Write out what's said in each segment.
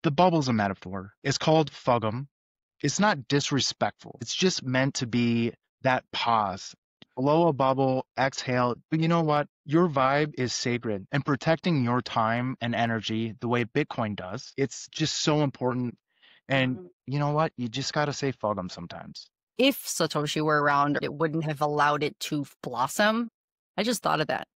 the bubble's a metaphor. It's called Fug'em. It's not disrespectful. It's just meant to be that pause. Blow a bubble, exhale. But you know what? Your vibe is sacred, and protecting your time and energy the way Bitcoin does, it's just so important. And you know what? You just got to say Fug'em sometimes. If Satoshi were around, it wouldn't have allowed it to blossom. I just thought of that.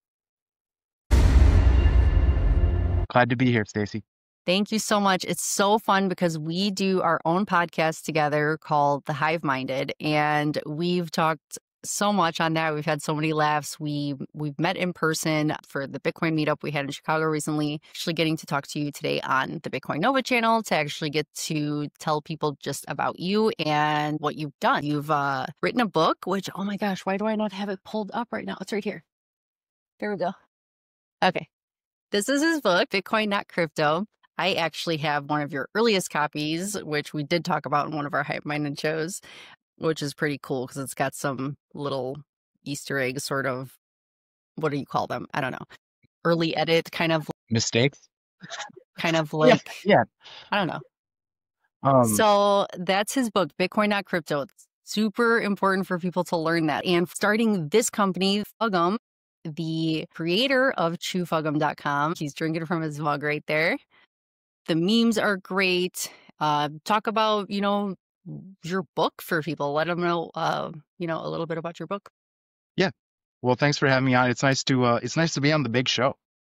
Glad to be here, Stacy. Thank you so much. It's so fun because we do our own podcast together called The Hive Minded, and we've talked so much on that. We've had so many laughs. We've met in person for the Bitcoin meetup we had in Chicago recently. Actually getting to talk to you today on the Bitcoin Nova channel to actually get to tell people just about you and what you've done. You've written a book, which, oh my gosh, why do I not have it pulled up right now? It's right here. There we go. Okay. This is his book, Bitcoin Not Crypto. I actually have one of your earliest copies, which we did talk about in one of our Hive Minded shows, which is pretty cool because it's got some little Easter eggs, sort of. What do you call them? I don't know. Early edit, kind of Mistakes? like, Yeah. I don't know. Um, So that's his book, Bitcoin Not Crypto. It's super important for people to learn that. And starting this company, Fug'em, the creator of chewfug'em.com, he's drinking from his mug right there. The memes are great. Talk about, your book for people. Let them know, a little bit about your book. yeah. Well, thanks for having me on. It's nice to be on the big show.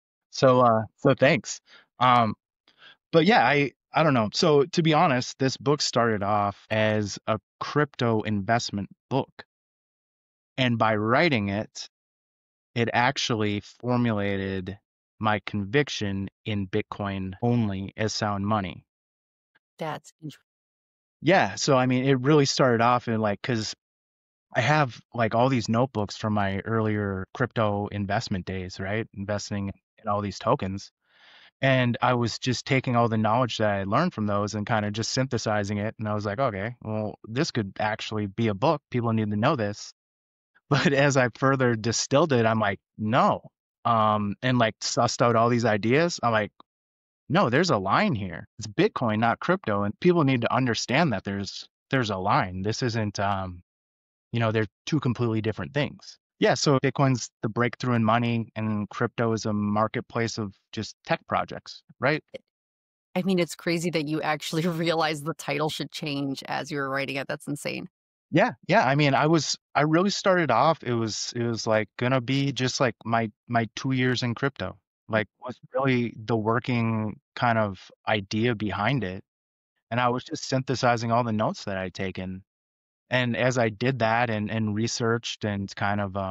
So thanks. Um, but yeah, I don't know. So to be honest, this book started off as a crypto investment book. And by writing it, it actually formulated my conviction in Bitcoin only as sound money. That's interesting. Yeah, so I mean, it really started off in like, because I have like all these notebooks from my earlier crypto investment days, right? Investing in all these tokens. And I was just taking all the knowledge that I learned from those and kind of just synthesizing it. And I was like, okay, well, this could actually be a book. People need to know this. But as I further distilled it, I'm like, no. And like sussed out all these ideas. I'm like, no, there's a line here. It's Bitcoin, not crypto. And people need to understand that there's a line. This isn't they're two completely different things. Yeah, so Bitcoin's the breakthrough in money and crypto is a marketplace of just tech projects, right? I mean, it's crazy that you actually realized the title should change as you were writing it. That's insane. Yeah, yeah. I mean, I really started off, it was like gonna be just like my 2 years in crypto. Like was really the working kind of idea behind it. And I was just synthesizing all the notes that I'd taken. And as I did that and researched and kind of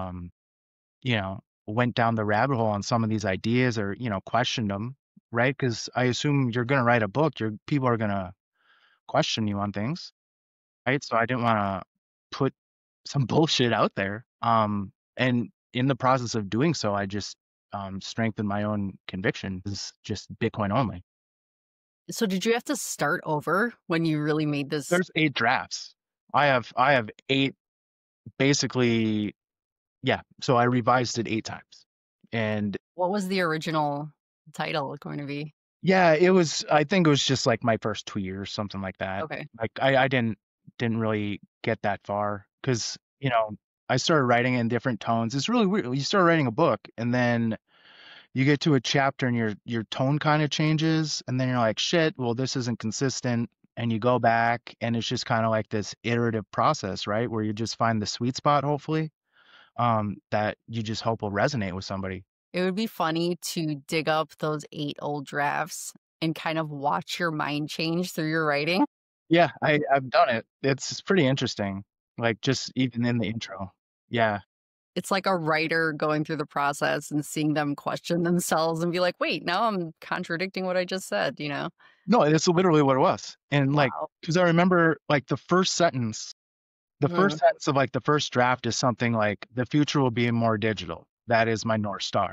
went down the rabbit hole on some of these ideas or, questioned them, right? Because I assume you're gonna write a book, people are gonna question you on things, right? So I didn't want to put some bullshit out there. And in the process of doing so, I just strengthened my own conviction. It's just Bitcoin only. So did you have to start over when you really made this? There's 8 drafts. I have eight basically. Yeah. So I revised it 8 times, and What was the original title going to be? yeah, it was. I think it was just like my first 2 years, something like that. Okay. Like I didn't really get that far because I started writing in different tones. It's really weird. You start writing a book, and then you get to a chapter, and your tone kind of changes, and then you're like, shit. Well, this isn't consistent, and you go back, and it's just kind of like this iterative process, right? Where you just find the sweet spot, hopefully, that you just hope will resonate with somebody. It would be funny to dig up those 8 old drafts and kind of watch your mind change through your writing. Yeah, I've done it. It's pretty interesting. Like just even in the intro. Yeah. It's like a writer going through the process and seeing them question themselves and be like, wait, now I'm contradicting what I just said, you know? No, it's literally what it was. And like, Wow. because I remember like the first Mm. sentence of like the first draft is something like the future will be more digital. That is my North Star.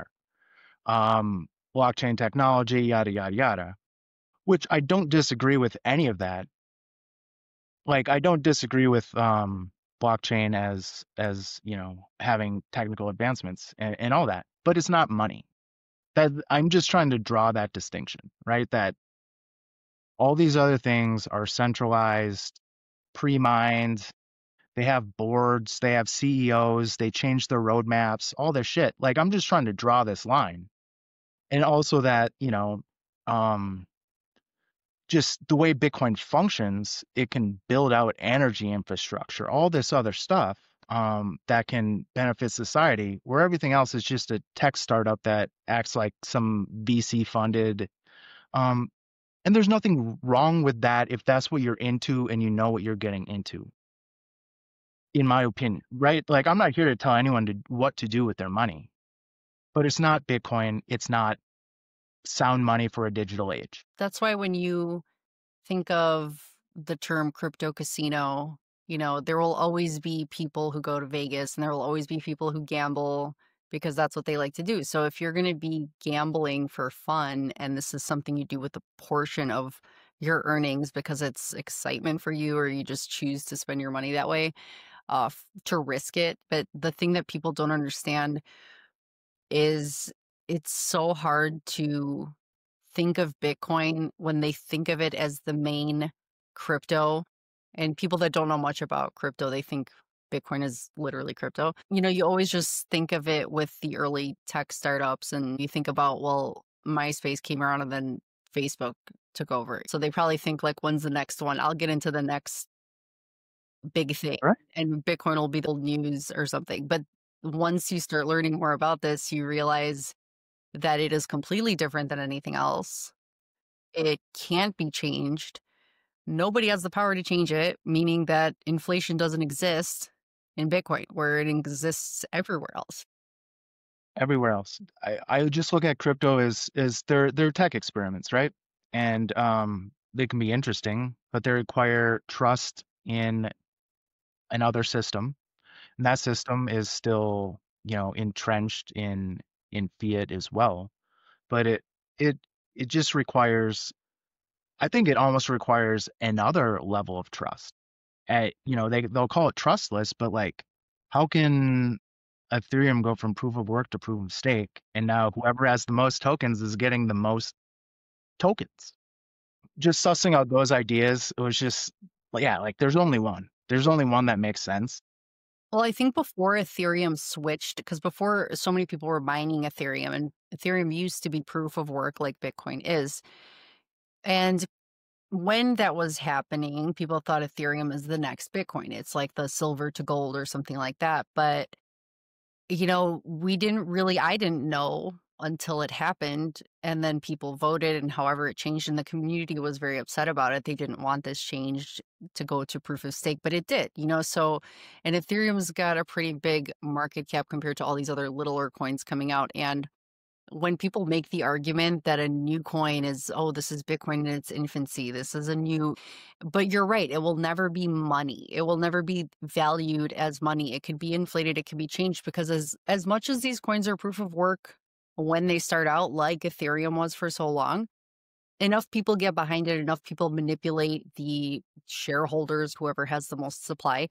Blockchain technology, yada yada yada. Which I don't disagree with any of that. Like I don't disagree with blockchain as having technical advancements and all that, but it's not money. That I'm just trying to draw that distinction, right? That All these other things are centralized, pre-mined. They have boards, they have CEOs, they change their roadmaps, all this shit. Like I'm just trying to draw this line. And also that, um, just the way Bitcoin functions, it can build out energy infrastructure, all this other stuff that can benefit society, where everything else is just a tech startup that acts like some VC funded. Um, and there's nothing wrong with that if that's what you're into and you know what you're getting into, in my opinion, right? Like I'm not here to tell anyone what to do with their money, but it's not Bitcoin. It's not sound money for a digital age. That's why when you think of the term crypto casino, there will always be people who go to Vegas and there will always be people who gamble because that's what they like to do. So if you're going to be gambling for fun and this is something you do with a portion of your earnings because it's excitement for you or you just choose to spend your money that way, to risk it. But the thing that people don't understand is it's so hard to think of Bitcoin when they think of it as the main crypto. And people that don't know much about crypto, they think Bitcoin is literally crypto. You always just think of it with the early tech startups and you think about, well, MySpace came around and then Facebook took over. So they probably think like, when's the next one? I'll get into the next big thing Right. and Bitcoin will be the old news or something. But once you start learning more about this, you realize that it is completely different than anything else. It can't be changed. Nobody has the power to change it, meaning that inflation doesn't exist in Bitcoin, where it exists everywhere else. Everywhere else. I just look at crypto as they're tech experiments, right? And they can be interesting, but they require trust in another system. And that system is still, entrenched in fiat as well. But it it just requires, I think it almost requires another level of trust. They'll call it trustless, but like how can Ethereum go from proof of work to proof of stake, and now whoever has the most tokens is getting the most tokens? Just sussing out those ideas, it was just like, yeah, like there's only one. There's only one that makes sense. Well, I think before Ethereum switched, because before so many people were mining Ethereum, and Ethereum used to be proof of work like Bitcoin is. And when that was happening, people thought Ethereum is the next Bitcoin. It's like the silver to gold or something like that. But I didn't know until it happened. And then people voted, and however it changed, and the community was very upset about it. They didn't want this change to go to proof of stake, but it did, So, and Ethereum's got a pretty big market cap compared to all these other littler coins coming out. And when people make the argument that a new coin is, oh, this is Bitcoin in its infancy, this is a new, but you're right, it will never be money. It will never be valued as money. It could be inflated, it can be changed because as much as these coins are proof of work when they start out, like Ethereum was for so long, enough people get behind it, enough people manipulate the shareholders, whoever has the most supply.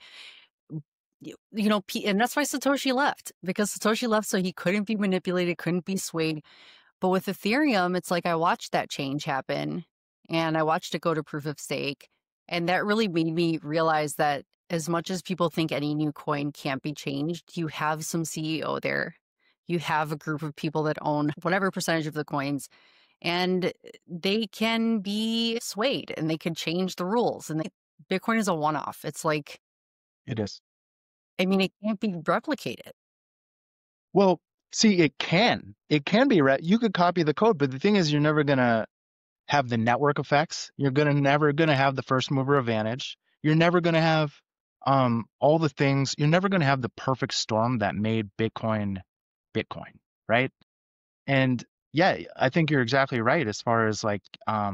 And that's why Satoshi left, because Satoshi left so he couldn't be manipulated, couldn't be swayed. But with Ethereum, it's like I watched that change happen and I watched it go to proof of stake. And that really made me realize that as much as people think any new coin can't be changed, you have some CEO there. You have a group of people that own whatever percentage of the coins, and they can be swayed and they can change the rules. And Bitcoin is a one off. It's like, It is. I mean, it can't be replicated. Well, see, it can. It can be you could copy the code, but the thing is you're never gonna have the network effects. You're never gonna have the first mover advantage. You're never gonna have all the things. You're never gonna have the perfect storm that made Bitcoin Bitcoin, right? And yeah, I think you're exactly right as far as like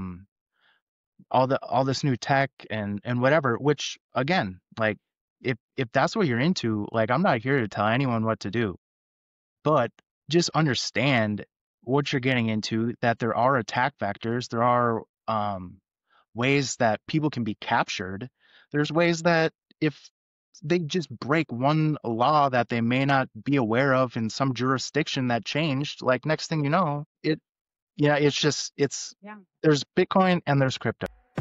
all this new tech and whatever, which again, like if that's what you're into, like I'm not here to tell anyone what to do, but just understand what you're getting into, that there are attack vectors, there are ways that people can be captured. There's ways that if they just break one law that they may not be aware of in some jurisdiction that changed, like next thing you know, it's just Yeah. there's Bitcoin and there's crypto.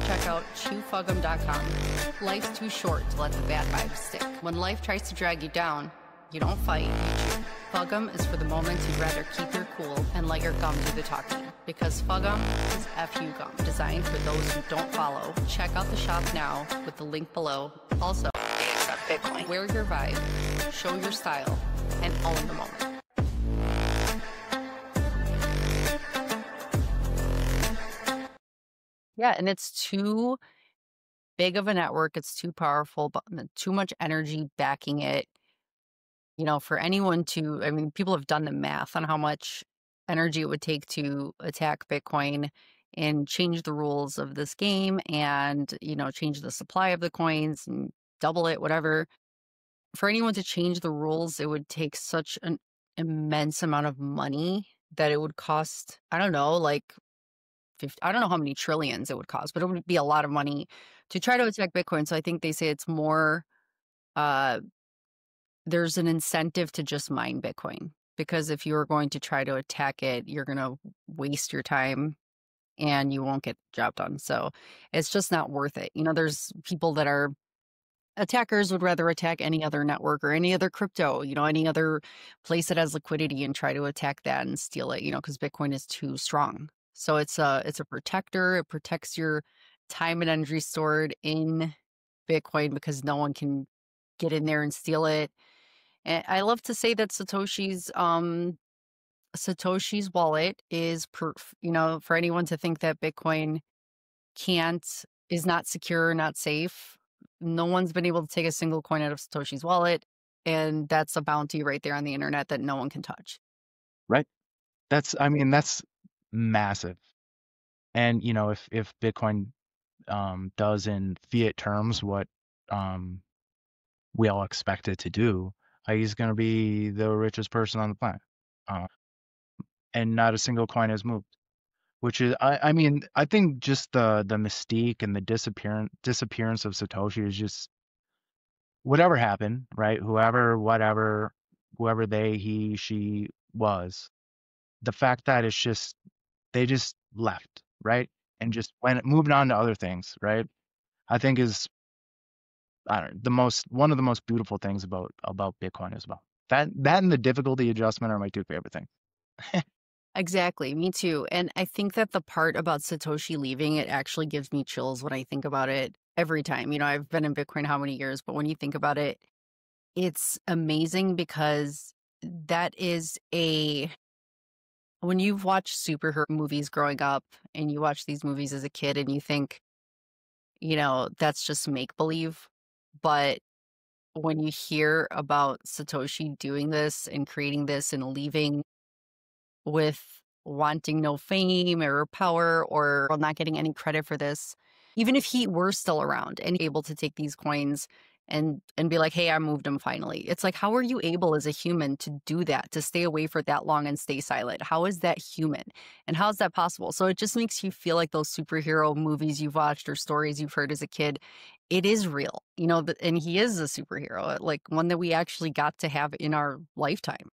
check out chewfugum.com. Life's too short to let the bad vibes stick. When life tries to drag you down, you don't fight, you chew. Fugum is for the moments you'd rather keep your cool and let your gum do the talking. Because Fugum is FU gum, designed for those who don't follow. Check out the shop now with the link below. Also, they accept Bitcoin. Wear your vibe, show your style, and own the moment. Yeah, and it's too big of a network. It's too powerful, but too much energy backing it. For anyone to, I mean, people have done the math on how much energy it would take to attack Bitcoin and change the rules of this game and, change the supply of the coins and double it, whatever. For anyone to change the rules, it would take such an immense amount of money that it would cost, I don't know, like 50, I don't know how many trillions it would cost, but it would be a lot of money to try to attack Bitcoin. So I think they say it's more, there's an incentive to just mine Bitcoin, because if you're going to try to attack it, you're going to waste your time and you won't get the job done. So it's just not worth it. There's people that are attackers would rather attack any other network or any other crypto, any other place that has liquidity and try to attack that and steal it, because Bitcoin is too strong. So it's a protector. It protects your time and energy stored in Bitcoin because no one can get in there and steal it. And I love to say that Satoshi's wallet is proof, for anyone to think that Bitcoin is not secure, not safe. No one's been able to take a single coin out of Satoshi's wallet. And that's a bounty right there on the internet that no one can touch. Right. That's massive. And, if Bitcoin does in fiat terms what we all expect it to do, he's going to be the richest person on the planet. And not a single coin has moved, which is, I mean, I think just the mystique and the disappearance of Satoshi is just whatever happened, right? Whoever they, he, she was, the fact that it's just, they just left, right? And just moved on to other things, right? I think is, I don't know, one of the most beautiful things about Bitcoin as well. That and the difficulty adjustment are my two favorite things. Exactly. Me too. And I think that the part about Satoshi leaving, it actually gives me chills when I think about it every time. I've been in Bitcoin how many years, but when you think about it, it's amazing because that is when you've watched superhero movies growing up and you watch these movies as a kid and you think, that's just make believe. But when you hear about Satoshi doing this and creating this and leaving with wanting no fame or power or not getting any credit for this, even if he were still around and able to take these coins and be like, hey, I moved them finally. It's like, how are you able as a human to do that, to stay away for that long and stay silent? How is that human? And how is that possible? So it just makes you feel like those superhero movies you've watched or stories you've heard as a kid, it is real, and he is a superhero, like one that we actually got to have in our lifetime.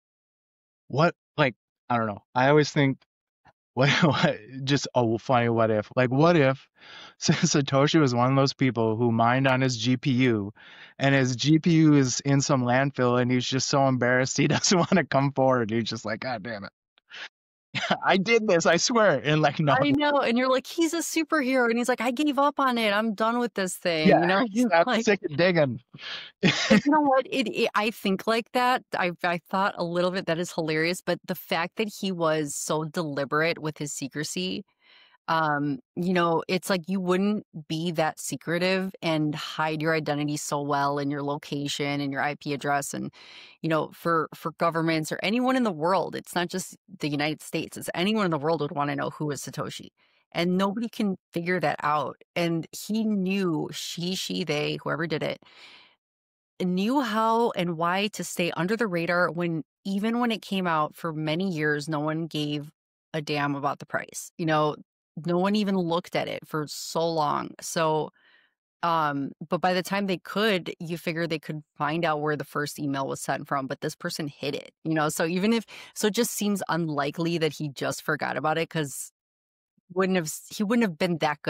I don't know. I always think, what just a funny what if. Like, what if Satoshi was one of those people who mined on his GPU, and his GPU is in some landfill, and he's just so embarrassed he doesn't want to come forward. He's just like, God damn it. I did this, I swear. And like, no. I know. And you're like, he's a superhero. And he's like, I gave up on it. I'm done with this thing. Yeah, he's I'm like, sick of digging. you know what? I think like that. I thought a little bit that is hilarious. But the fact that he was so deliberate with his secrecy, it's like you wouldn't be that secretive and hide your identity so well and your location and your IP address. And, for governments or anyone in the world, it's not just the United States, it's anyone in the world would want to know who is Satoshi. And nobody can figure that out. And he knew, she, they, whoever did it, knew how and why to stay under the radar even when it came out for many years, no one gave a damn about the price. No one even looked at it for so long. So, but by the time you figure they could find out where the first email was sent from, but this person hid it, so it just seems unlikely that he just forgot about it, because he wouldn't have been that good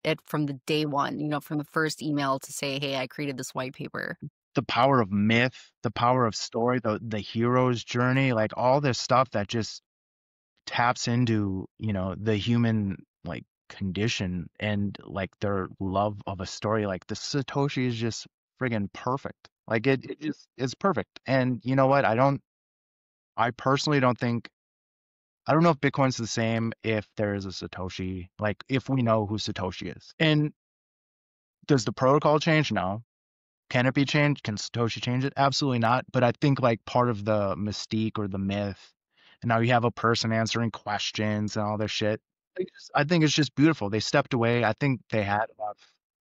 it from the day one, from the first email to say, hey, I created this white paper. The power of myth, the power of story, the hero's journey, like all this stuff that just taps into, the human like condition and like their love of a story. Like the Satoshi is just friggin' perfect. Like it just is perfect. And you know what? I personally don't think, I don't know if Bitcoin's the same if there is a Satoshi, like if we know who Satoshi is. And does the protocol change? No. Can it be changed? Can Satoshi change it? Absolutely not. But I think like part of the mystique or the myth, and now you have a person answering questions and all this shit. I think it's just beautiful. They stepped away. I think they had enough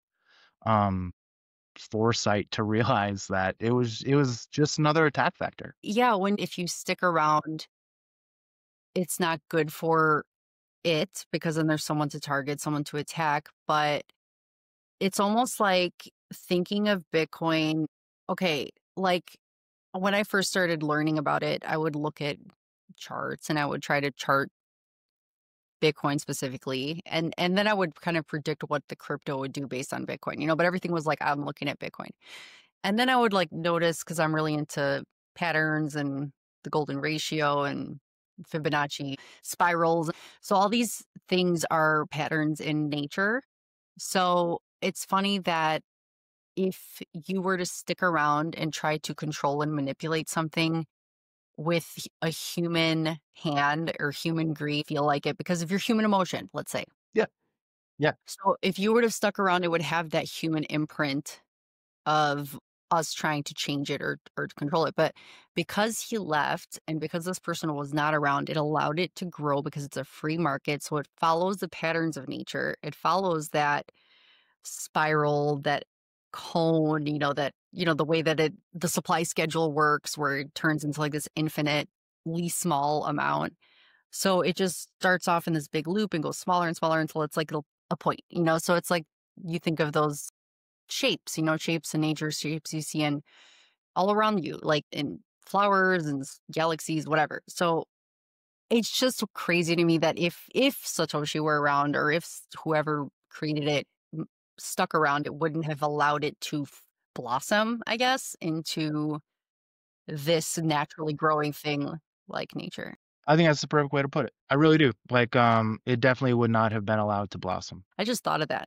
um foresight to realize that it was just another attack vector. Yeah, if you stick around, it's not good for it because then there's someone to target, someone to attack. But it's almost like thinking of Bitcoin. Okay, like when I first started learning about it, I would look at charts and I would try to chart Bitcoin specifically. And then I would kind of predict what the crypto would do based on Bitcoin, but everything was like, I'm looking at Bitcoin. And then I would like notice, because I'm really into patterns and the golden ratio and Fibonacci spirals. So all these things are patterns in nature. So it's funny that if you were to stick around and try to control and manipulate something with a human hand or human greed, feel like it because of your human emotion, let's say. Yeah. Yeah. So if you would have stuck around, it would have that human imprint of us trying to change it or to control it. But because he left and because this person was not around, it allowed it to grow because it's a free market. So it follows the patterns of nature. It follows that spiral, that cone, the way that the supply schedule works, where it turns into like this infinitely small amount. So it just starts off in this big loop and goes smaller and smaller until it's like a point. So it's like you think of those shapes, shapes in nature, shapes you see in all around you, like in flowers and galaxies, whatever. So it's just crazy to me that if Satoshi were around or if whoever created it stuck around, it wouldn't have allowed it to blossom, I guess, into this naturally growing thing like nature. I think that's the perfect way to put it. I really do. Like, it definitely would not have been allowed to blossom. I just thought of that.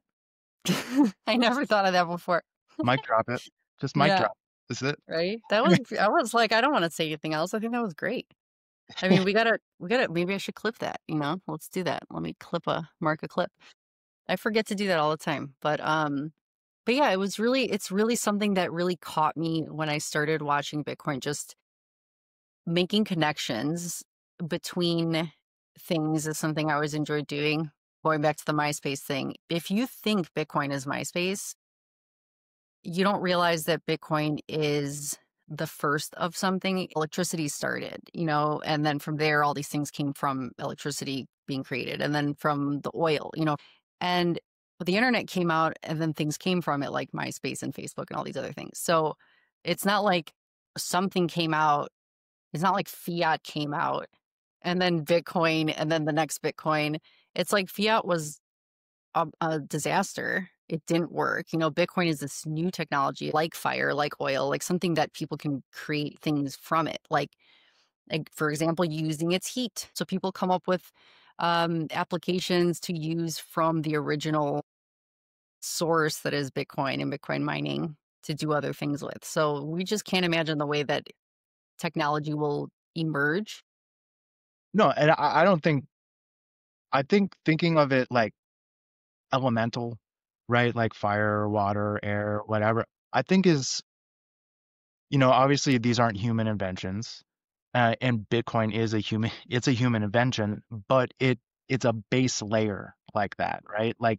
I never thought of that before. Mic drop it. Just mic Yeah, drop. That's it. right? I was like, I don't want to say anything else. I think that was great. I mean, we gotta, maybe I should clip that. Let's do that. Let me mark a clip. I forget to do that all the time. But yeah, it's really something that really caught me when I started watching Bitcoin, just making connections between things is something I always enjoyed doing. Going back to the MySpace thing, if you think Bitcoin is MySpace, you don't realize that Bitcoin is the first of something. Electricity started, and then from there, all these things came from electricity being created, and then from the oil. And the internet came out, and then things came from it, like MySpace and Facebook and all these other things. So it's not like something came out. It's not like fiat came out and then Bitcoin and then the next Bitcoin. It's like fiat was a disaster. It didn't work. Bitcoin is this new technology like fire, like oil, like something that people can create things from it. Like for example, using its heat. So people come up with applications to use from the original source that is Bitcoin and Bitcoin mining to do other things with. So we just can't imagine the way that technology will emerge. No, and I don't think, I think thinking of it like elemental, right? Like fire, water, air, whatever, I think is, obviously these aren't human inventions. And Bitcoin is it's a human invention, but it's a base layer like that, right? Like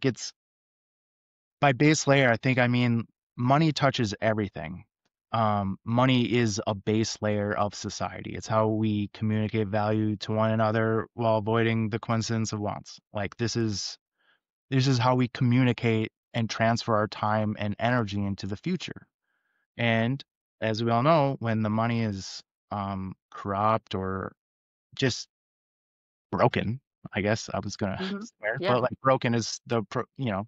by base layer, I think I mean money touches everything. Money is a base layer of society. It's how we communicate value to one another while avoiding the coincidence of wants. Like this is how we communicate and transfer our time and energy into the future. And as we all know, when the money is corrupt or just broken, I guess I was gonna Hmm. swear, Yeah. but like broken is like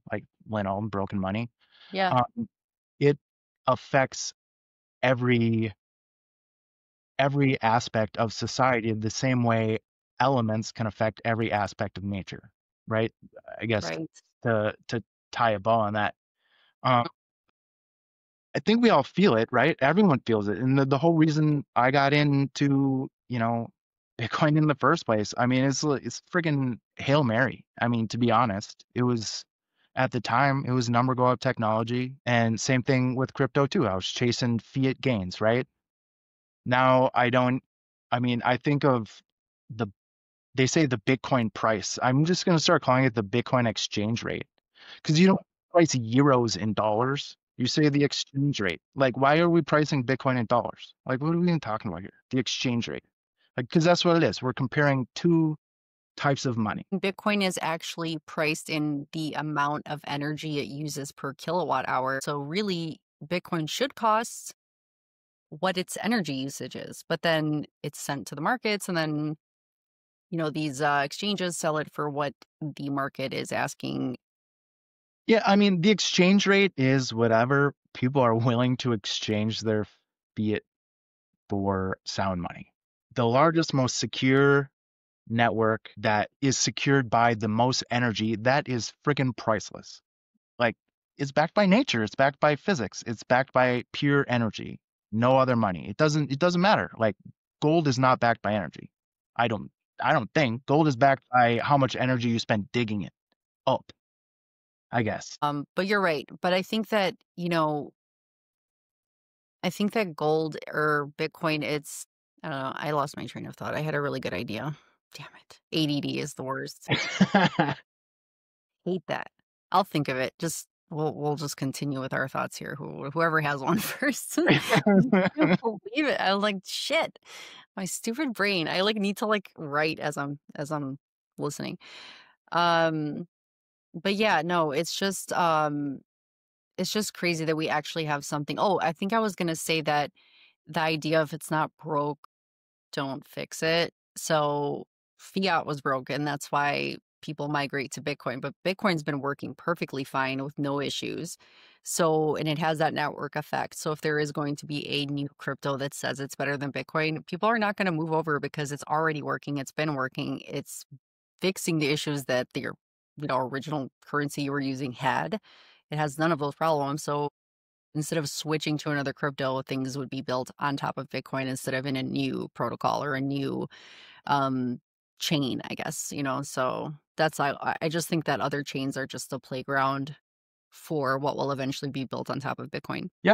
broken money. Yeah. Um, it affects every every aspect of society the same way elements can affect every aspect of nature, right? I guess Right. to tie a bow on that. Um, I think we all feel it, right? Everyone feels it. And the whole reason I got into, Bitcoin in the first place, I mean, it's friggin' Hail Mary. I mean, to be honest, it was at the time, it was number go up technology. And same thing with crypto too. I was chasing fiat gains, right? Now I don't, I mean, I think of the, they say the Bitcoin price. I'm just going to start calling it the Bitcoin exchange rate because you don't price euros in dollars. You say the exchange rate. Like, why are we pricing Bitcoin in dollars? Like, what are we even talking about here? The exchange rate. Like, because that's what it is. We're comparing two types of money. Bitcoin is actually priced in the amount of energy it uses per kilowatt hour. So really, Bitcoin should cost what its energy usage is, but then it's sent to the markets, and then these exchanges sell it for what the market is asking. Yeah, I mean, the exchange rate is whatever people are willing to exchange their fiat for sound money. The largest, most secure network that is secured by the most energy, that is freaking priceless. Like, it's backed by nature, it's backed by physics, it's backed by pure energy. No other money. It doesn't matter. Like, gold is not backed by energy. I don't I don't think gold is backed by how much energy you spend digging it up, I guess. But you're right. But I think that gold or Bitcoin, I don't know. I lost my train of thought. I had a really good idea. Damn it. ADD is the worst. Hate that. I'll think of it. We'll just continue with our thoughts here. Whoever has one first. I can't believe it. I was like, shit. My stupid brain. I need to write as I'm listening. Um, but yeah, no, it's just crazy that we actually have something. Oh, I think I was gonna say that the idea of it's not broke, don't fix it. So fiat was broken. That's why people migrate to Bitcoin. But Bitcoin's been working perfectly fine with no issues. So, and it has that network effect. So if there is going to be a new crypto that says it's better than Bitcoin, people are not going to move over because it's already working. It's been working. It's fixing the issues that the original currency you were using had. It has none of those problems. So instead of switching to another crypto, things would be built on top of Bitcoin instead of in a new protocol or a new um, chain, I guess, So I just think that other chains are just a playground for what will eventually be built on top of Bitcoin. Yeah,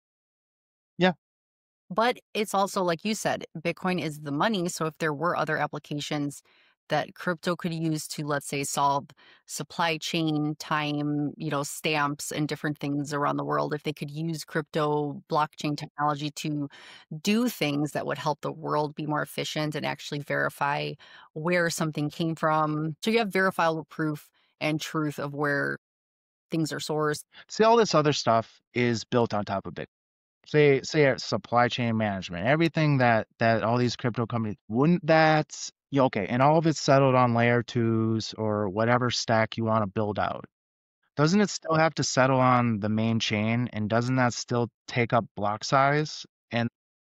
yeah. But it's also, like you said, Bitcoin is the money. So if there were other applications that crypto could use to, let's say, solve supply chain time, stamps and different things around the world, if they could use crypto blockchain technology to do things that would help the world be more efficient and actually verify where something came from. So you have verifiable proof and truth of where things are sourced. See, all this other stuff is built on top of Bitcoin. Say supply chain management, everything that all these crypto companies wouldn't that yeah, okay, and all of it's settled on layer twos or whatever stack you want to build out. Doesn't it still have to settle on the main chain, and doesn't that still take up block size? And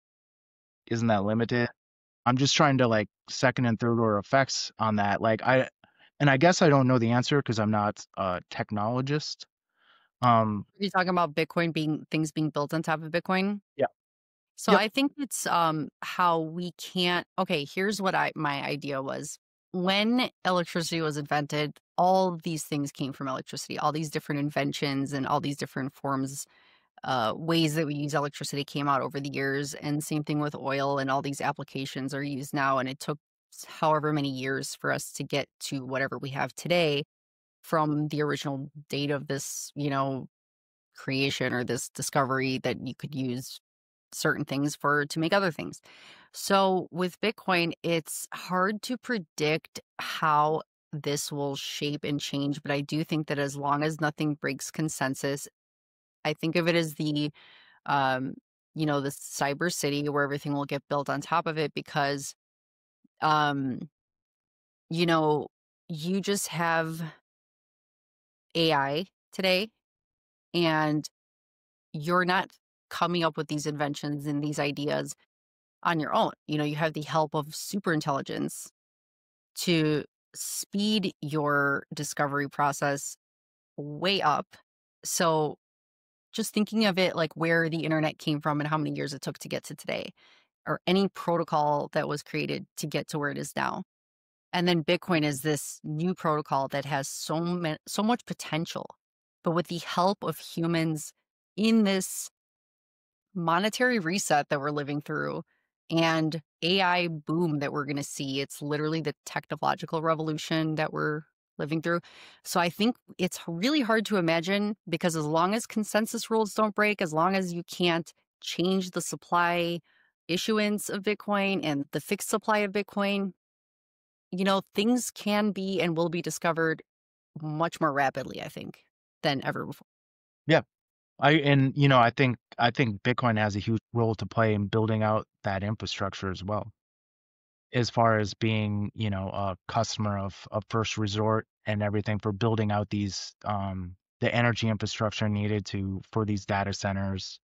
isn't that limited? I'm just trying to like second and third order effects on that. And I guess I don't know the answer because I'm not a technologist. You're talking about Bitcoin things being built on top of Bitcoin? Yeah. So Yep. I think it's how we can't. Okay, here's what my idea was. When electricity was invented, all these things came from electricity. All these different inventions and all these different forms, ways that we use electricity came out over the years. And same thing with oil, and all these applications are used now. And it took however many years for us to get to whatever we have today from the original date of this, creation or this discovery that you could use certain things to make other things. So with Bitcoin, it's hard to predict how this will shape and change, but I do think that as long as nothing breaks consensus, I think of it as um, the cyber city where everything will get built on top of it because, um, you know, you just have AI. today, and you're not coming up with these inventions and these ideas on your own. You have the help of super intelligence to speed your discovery process way up. So just thinking of it like where the internet came from and how many years it took to get to today, or any protocol that was created to get to where it is now. And then Bitcoin is this new protocol that has so much potential, but with the help of humans in this monetary reset that we're living through and AI boom that we're going to see. It's literally the technological revolution that we're living through. So I think it's really hard to imagine, because as long as consensus rules don't break, as long as you can't change the supply issuance of Bitcoin and the fixed supply of Bitcoin, things can be and will be discovered much more rapidly, I think, than ever before. Yeah. I think Bitcoin has a huge role to play in building out that infrastructure as well, as far as being, a customer of first resort and everything for building out the energy infrastructure needed for these data centers,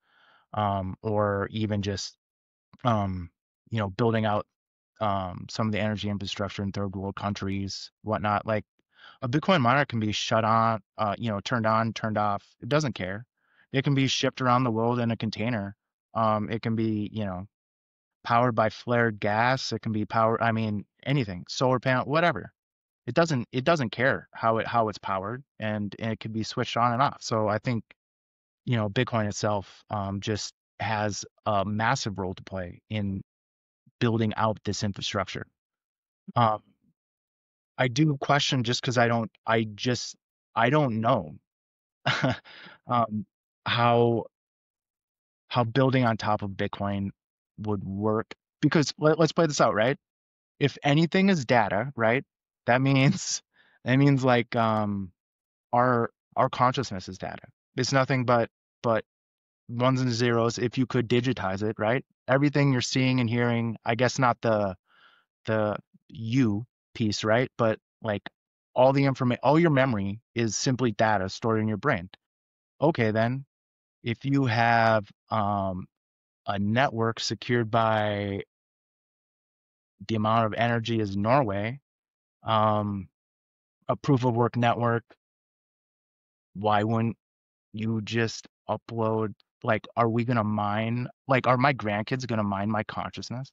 or even just, um, building out, some of the energy infrastructure in third world countries, whatnot. Like a Bitcoin miner can be shut on, turned on, turned off. It doesn't care. It can be shipped around the world in a container. It can be, powered by flared gas. It can be powered, I mean, anything, solar panel, whatever. It doesn't care how it's powered, and it can be switched on and off. So I think, Bitcoin itself, just has a massive role to play in building out this infrastructure. Um, I do question, just because I don't know, um, how building on top of Bitcoin would work. Because let's play this out, right? If anything is data, right? That means that means like, our consciousness is data. It's nothing but ones and zeros. If you could digitize it, right? Everything you're seeing and hearing, I guess not the you piece, right? But like all your memory is simply data stored in your brain. Okay, then if you have, a network secured by the amount of energy as Norway, um, a proof of work network, why wouldn't you just upload? Like, are we gonna mine? Like, are my grandkids gonna mine my consciousness?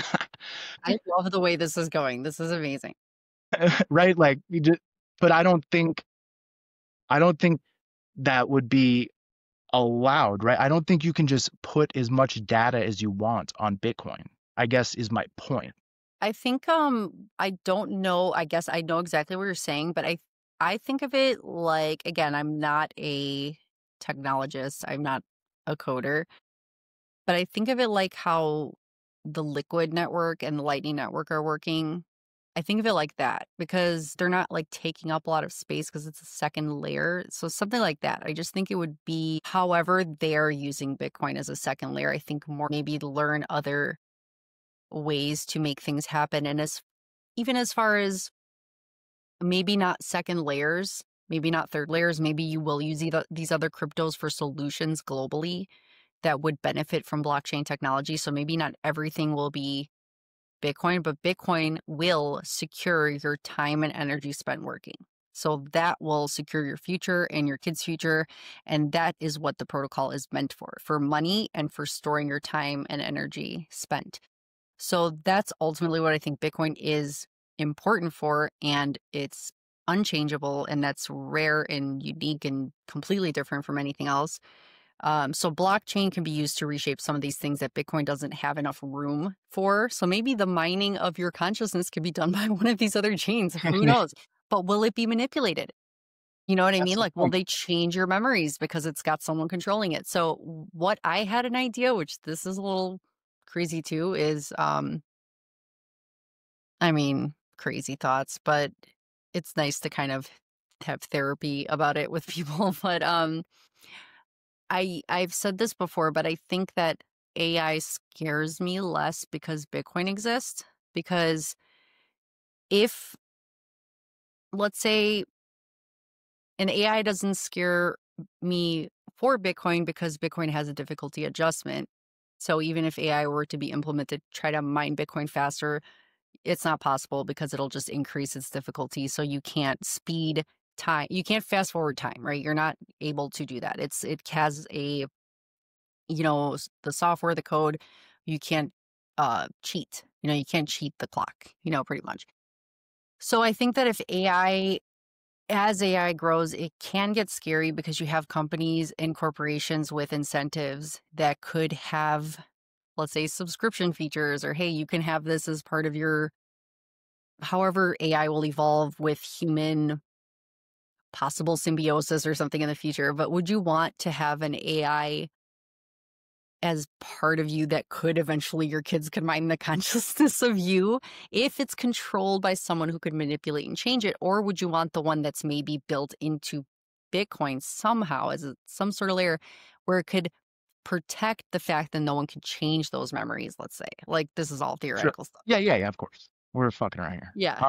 I love the way this is going. This is amazing. Right? Like, but I don't think that would be allowed, right? I don't think you can just put as much data as you want on Bitcoin, I guess is my point. I think I don't know, I guess I know exactly what you're saying, but I think of it like, again, I'm not a technologist, I'm not a coder, but I think of it like how the Liquid network and the Lightning network are working. I think of it like that, because they're not like taking up a lot of space because it's a second layer. So something like that. I just think it would be however they're using Bitcoin as a second layer. I think more maybe to learn other ways to make things happen. And even as far as maybe not second layers, maybe not third layers, maybe you will use these other cryptos for solutions globally that would benefit from blockchain technology. So maybe not everything will be Bitcoin, but Bitcoin will secure your time and energy spent working. So that will secure your future and your kids' future. And that is what the protocol is meant for money and for storing your time and energy spent. So that's ultimately what I think Bitcoin is important for. And it's unchangeable, and that's rare and unique and completely different from anything else. So blockchain can be used to reshape some of these things that Bitcoin doesn't have enough room for. So maybe the mining of your consciousness could be done by one of these other chains. Who knows? But will it be manipulated? You know what I That's mean? the Like, will point. they change your memories because it's got someone controlling it? So what I had an idea, which this is a little crazy too, is I mean, crazy thoughts, but it's nice to kind of have therapy about it with people. But I've said this before, but I think that AI scares me less because Bitcoin exists. Because if, let's say, And AI doesn't scare me for Bitcoin because Bitcoin has a difficulty adjustment. So even if AI were to be implemented, try to mine Bitcoin faster, it's not possible because it'll just increase its difficulty. So you can't speed time, you can't fast forward time, right? You're not able to do that. It has a, the software, the code, you can't cheat. You can't cheat the clock, pretty much. So I think that as AI grows, it can get scary because you have companies and corporations with incentives that could have, let's say, subscription features, or hey, you can have this as part of your, however AI will evolve with human possible symbiosis or something in the future. But would you want to have an AI as part of you that could eventually your kids could mine the consciousness of you if it's controlled by someone who could manipulate and change it? Or would you want the one that's maybe built into Bitcoin somehow as some sort of layer where it could protect the fact that no one can change those memories, let's say? Like, this is all Sure. theoretical stuff. Yeah, yeah, yeah, of course. We're fucking around here. Yeah.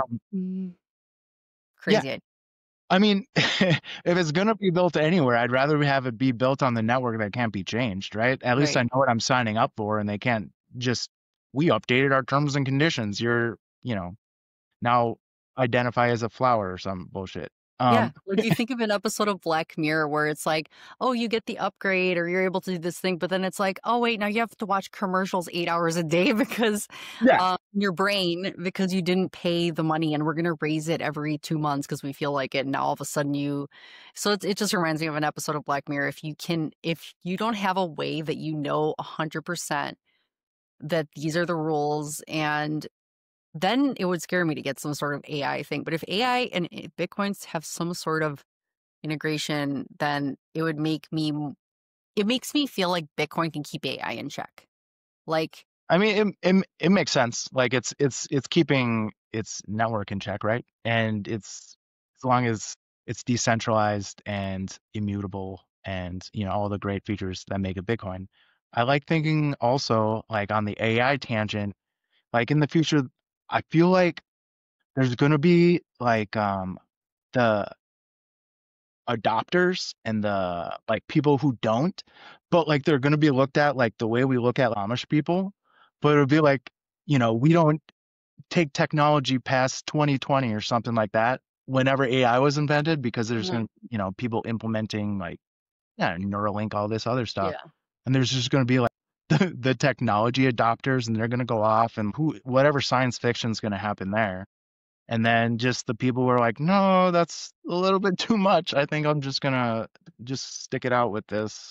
Yeah. Crazy idea. I mean, if it's gonna be built anywhere, I'd rather have it be built on the network that can't be changed, right? At least I Right. know what I'm signing up for, and they can't just, we updated our terms and conditions. You're, now identify as a flower or some bullshit. Yeah. Like, you think of an episode of Black Mirror where it's like, oh, you get the upgrade or you're able to do this thing, but then it's like, oh, wait, now you have to watch commercials 8 hours a day because Yeah. your brain, because you didn't pay the money and we're going to raise it every 2 months because we feel like it. And now all of a sudden so it just reminds me of an episode of Black Mirror. If you don't have a way that 100% that these are the rules, and then it would scare me to get some sort of AI thing. But if AI and Bitcoins have some sort of integration, then it makes me feel like Bitcoin can keep AI in check. Like, I mean, it makes sense. Like it's keeping its network in check, right? And it's, as long as it's decentralized and immutable, and all the great features that make it Bitcoin. I like thinking also, like, on the AI tangent, like in the future, I feel like there's going to be like the adopters and the, like, people who don't, but like they're going to be looked at like the way we look at Amish people, but it'll be like, we don't take technology past 2020 or something like that, whenever AI was invented, because there's Mhm. going to, people implementing, like, yeah, Neuralink, all this other stuff. Yeah. And there's just going to be like the technology adopters, and they're going to go off, and whatever science fiction is going to happen there. And then just the people who are like, no, that's a little bit too much. I think I'm just gonna just stick it out with this.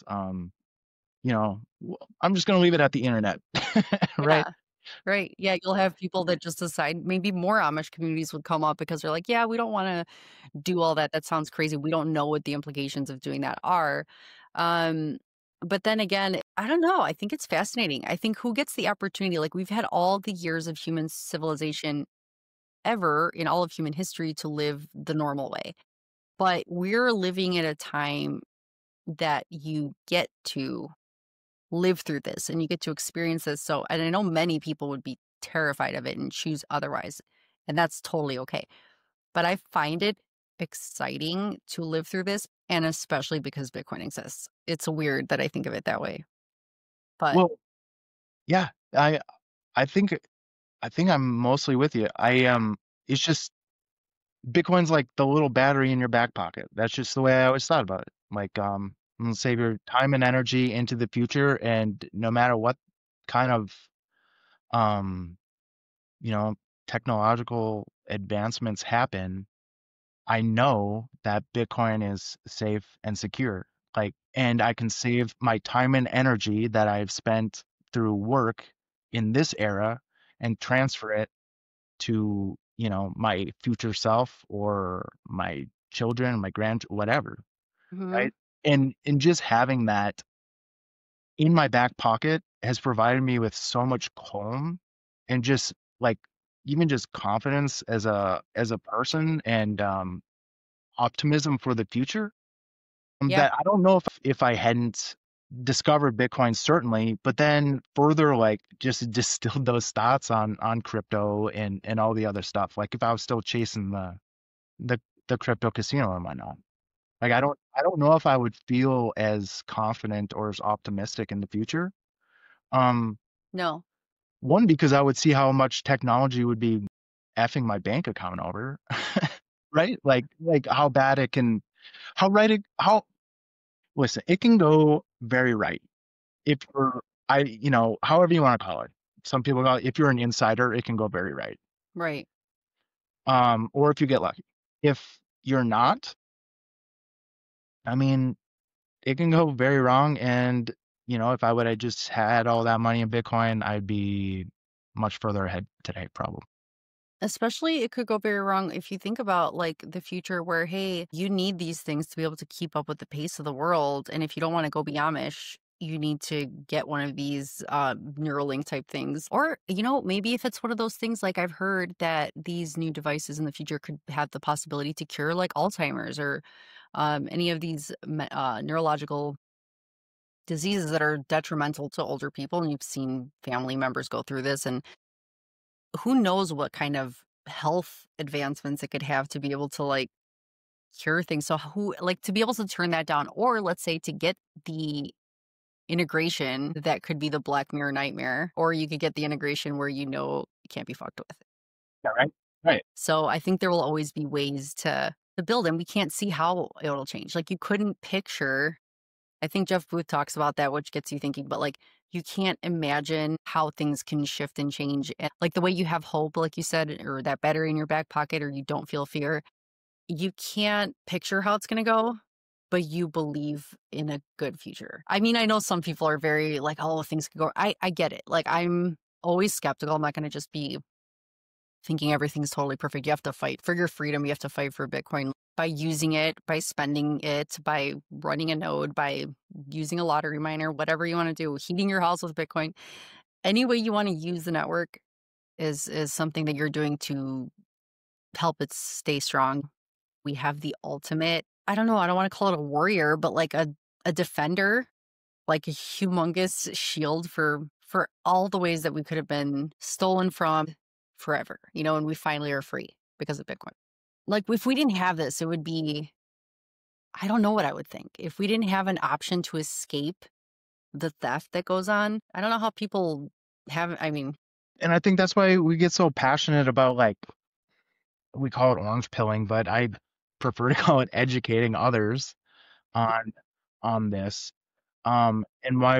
I'm just gonna leave it at the internet, Yeah. right? Right. Yeah. You'll have people that just decide, maybe more Amish communities would come up because they're like, yeah, we don't want to do all that. That sounds crazy. We don't know what the implications of doing that are. Um, but then again, I don't know. I think it's fascinating. I think who gets the opportunity? Like, we've had all the years of human civilization ever in all of human history to live the normal way. But we're living at a time that you get to live through this and you get to experience this. So, and I know many people would be terrified of it and choose otherwise, and that's totally okay. But I find it exciting to live through this, and especially because Bitcoin exists. It's weird that I think of it that way. But Well, yeah, I think I'm mostly with you. It's just, Bitcoin's like the little battery in your back pocket. That's just the way I always thought about it. Like, I'm gonna save your time and energy into the future, and no matter what kind of um you know, technological advancements happen, I know that Bitcoin is safe and secure. Like, and I can save my time and energy that I've spent through work in this era and transfer it to, my future self or my children, my whatever, mhm, right? And just having that in my back pocket has provided me with so much calm, and just, like, even just confidence as a person, and optimism for the future, yeah, that I don't know if I hadn't discovered Bitcoin, certainly, but then further, like, just distilled those thoughts on crypto and all the other stuff. Like, if I was still chasing the the crypto casino and whatnot. Like I don't know if I would feel as confident or as optimistic in the future. Um, No. One, because I would see how much technology would be effing my bank account over, right? Like how bad it can, how right it, how listen, it can go very right if you're, however you want to call it. Some people call it, if you're an insider, it can go very right. Right. Or if you get lucky. If you're not, I mean, it can go very wrong. And, if I would have just had all that money in Bitcoin, I'd be much further ahead today, probably. Especially it could go very wrong if you think about like the future where, hey, you need these things to be able to keep up with the pace of the world. And if you don't want to go be Amish, you need to get one of these Neuralink type things. Or, maybe if it's one of those things like I've heard that these new devices in the future could have the possibility to cure like Alzheimer's or any of these neurological diseases that are detrimental to older people. And you've seen family members go through this. And who knows what kind of health advancements it could have to be able to like cure things. So who like to be able to turn that down, or let's say to get the integration that could be the Black Mirror nightmare, or you could get the integration where it can't be fucked with. Yeah, right. Right. So I think there will always be ways to build, and we can't see how it'll change. Like you couldn't picture. I think Jeff Booth talks about that, which gets you thinking, but like you can't imagine how things can shift and change. And like the way you have hope, like you said, or that battery in your back pocket, or you don't feel fear, you can't picture how it's going to go, but you believe in a good future. I mean, I know some people are very like, oh, things could go. I get it. Like I'm always skeptical. I'm not going to just be thinking everything's totally perfect. You have to fight for your freedom. You have to fight for Bitcoin by using it, by spending it, by running a node, by using a lottery miner, whatever you want to do, heating your house with Bitcoin. Any way you want to use the network is something that you're doing to help it stay strong. We have the ultimate, I don't know, I don't want to call it a warrior, but like a defender, like a humongous shield for all the ways that we could have been stolen from forever, and we finally are free because of Bitcoin. Like if we didn't have this, it would be, I don't know what I would think. If we didn't have an option to escape the theft that goes on, I don't know how people have, I mean, And I think that's why we get so passionate about, like, we call it orange pilling, but I prefer to call it educating others on this. And why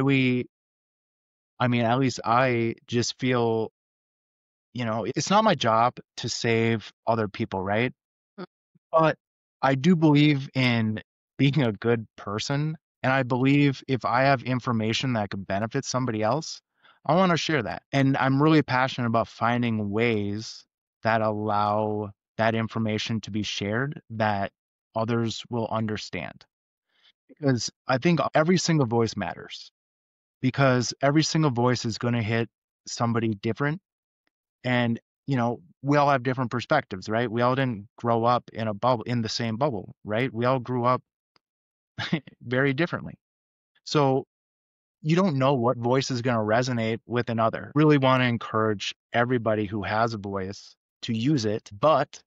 I mean, at least I just feel, it's not my job to save other people, right? But I do believe in being a good person. And I believe if I have information that could benefit somebody else, I want to share that. And I'm really passionate about finding ways that allow that information to be shared that others will understand. Because I think every single voice matters, because every single voice is going to hit somebody different. And, we all have different perspectives, right? We all didn't grow up in a bubble, in the same bubble, right? We all grew up very differently. So you don't know what voice is going to resonate with another. Really want to encourage everybody who has a voice to use it. But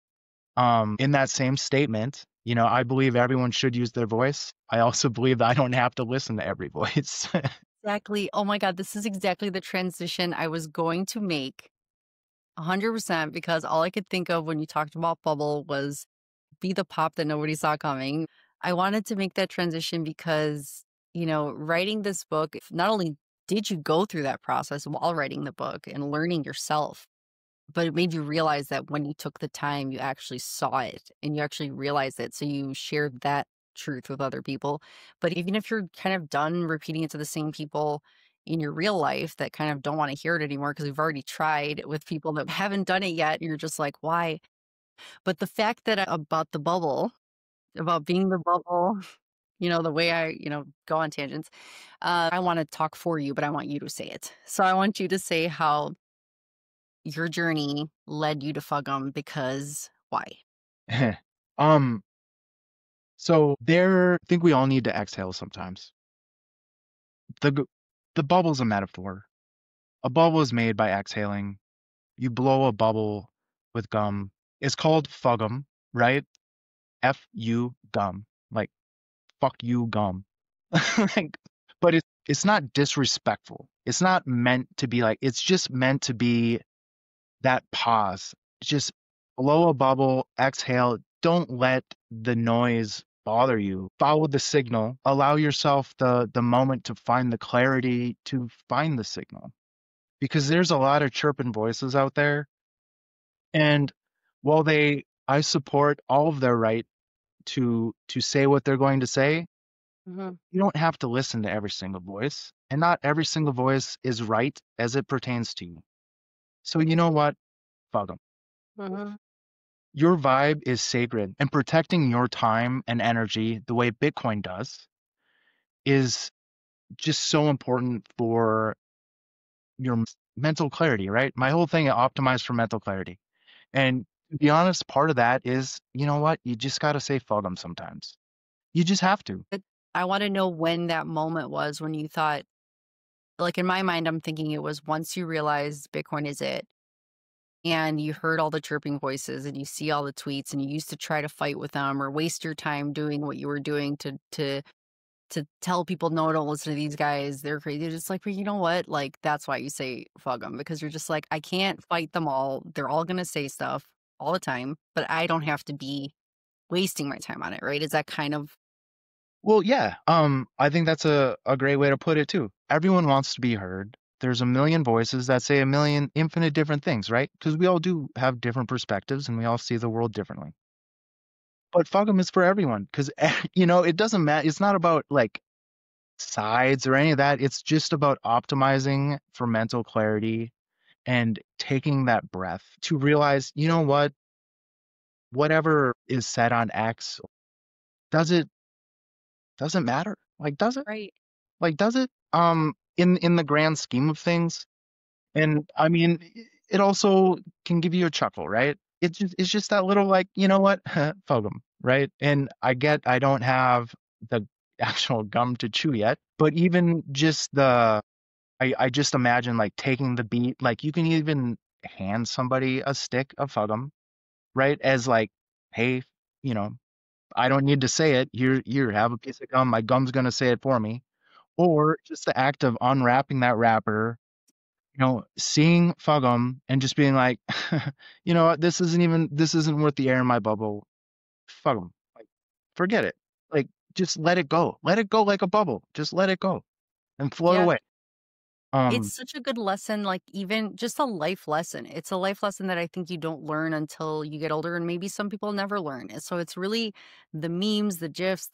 in that same statement, I believe everyone should use their voice. I also believe that I don't have to listen to every voice. exactly. Oh my God, this is exactly the transition I was going to make 100% because all I could think of when you talked about bubble was be the pop that nobody saw coming. I wanted to make that transition because, writing this book, not only did you go through that process while writing the book and learning yourself, but it made you realize that when you took the time, you actually saw it and you actually realized it. So you shared that truth with other people. But even if you're kind of done repeating it to the same people in your real life that kind of don't want to hear it anymore because we've already tried with people that haven't done it yet, and you're just like, why? But the fact that about the bubble, about being the bubble, the way I, go on tangents, I want to talk for you, but I want you to say it. So I want you to say how your journey led you to Fug'em because why? um, I think we all need to exhale sometimes. The bubble's a metaphor. A bubble is made by exhaling. You blow a bubble with gum. It's called Fug'em, right? F-U gum. fuck you gum. Like, but it's not disrespectful. It's not meant to be like, it's just meant to be that pause. Just blow a bubble, exhale. Don't let the noise bother you. Follow the signal. Allow yourself the moment to find the clarity to find the signal. Because there's a lot of chirping voices out there. And while I support all of their right to say what they're going to say, Hmm. you don't have to listen to every single voice. And not every single voice is right as it pertains to you. So you know what? Fuck 'em. Hmm. Your vibe is sacred, and protecting your time and energy the way Bitcoin does is just so important for your mental clarity, right? My whole thing is optimized for mental clarity. And to be honest, part of that is, you know what? You just got to say fuck 'em sometimes. You just have to. I want to know when that moment was when you thought, like in my mind, I'm thinking it was once you realized Bitcoin is it, and you heard all the chirping voices and you see all the tweets and you used to try to fight with them or waste your time doing what you were doing to tell people, no, don't listen to these guys, they're crazy. You're just like, but you know what, like that's why you say fuck them, because you're just like, I can't fight them all, they're all gonna say stuff all the time, but I don't have to be wasting my time on it, right? Is that kind of Well, yeah. I think that's a great way to put it too. Everyone wants to be heard. There's a million voices that say a million infinite different things, right? Because we all do have different perspectives and we all see the world differently. But fuck 'em is for everyone because it doesn't matter. It's not about like sides or any of that. It's just about optimizing for mental clarity and taking that breath to realize, you know what, whatever is said on X, does it doesn't matter. Like, does it? right? Like, does it? In the grand scheme of things, and I mean, it also can give you a chuckle, right? It's just that little like, you know what, fuck 'em, right? And I get I don't have the actual gum to chew yet, but even just I just imagine like taking the beat, like you can even hand somebody a stick of fuck 'em, right? As like, hey, you know, I don't need to say it. Here, have a piece of gum. My gum's gonna say it for me. Or just the act of unwrapping that wrapper, seeing Fugum and just being like, you know what, this isn't worth the air in my bubble. Fugum. Like, forget it. Like, just let it go. Let it go like a bubble. Just let it go and float Yeah. away. It's Um, such a good lesson, like even just a life lesson. It's a life lesson that I think you don't learn until you get older, and maybe some people never learn. And so it's really the memes, the gifs,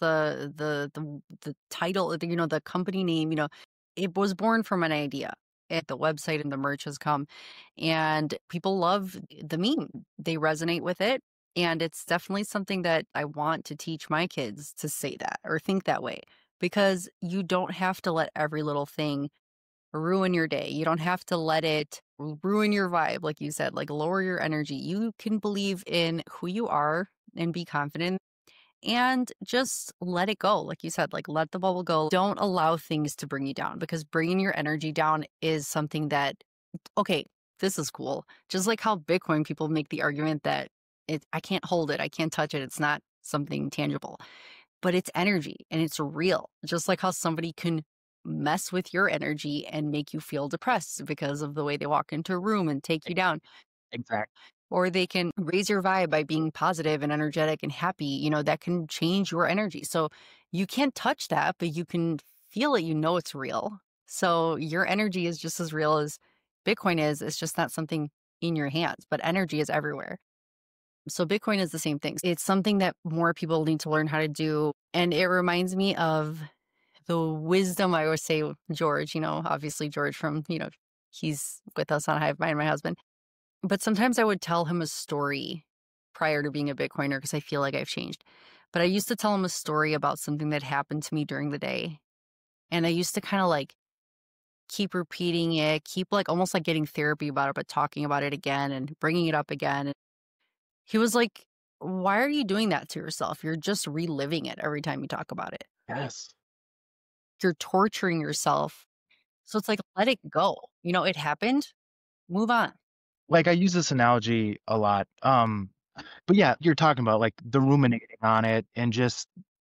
the title, the company name. It was born from an idea. And the website and the merch has come, and people love the meme. They resonate with it, and it's definitely something that I want to teach my kids to say that or think that way, because you don't have to let every little thing ruin your day. You don't have to let it ruin your vibe, like you said, like lower your energy. You can believe in who you are and be confident and just let it go. Like you said, like let the bubble go. Don't allow things to bring you down, because bringing your energy down is something that, okay, this is cool. Just like how Bitcoin people make the argument that I can't hold it, I can't touch it, it's not something tangible, but it's energy and it's real. Just like how somebody can mess with your energy and make you feel depressed because of the way they walk into a room and take you down, exact. or they can raise your vibe by being positive and energetic and happy. That can change your energy. So you can't touch that, but you can feel it. It's real. So your energy is just as real as Bitcoin is. It's just not something in your hands, but energy is everywhere. So Bitcoin is the same thing. It's something that more people need to learn how to do. And it reminds me of the wisdom I always say, George, obviously George from, he's with us on Hive Mind, my husband. But sometimes I would tell him a story prior to being a Bitcoiner because I feel like I've changed. But I used to tell him a story about something that happened to me during the day. And I used to kind of like keep repeating it, keep like almost like getting therapy about it, but talking about it again and bringing it up again. He was like, "Why are you doing that to yourself? You're just reliving it every time you talk about it. Yes. You're torturing yourself." So it's like, let it go. It happened. Move on. Like I use this analogy a lot. But yeah, you're talking about like the ruminating on it and just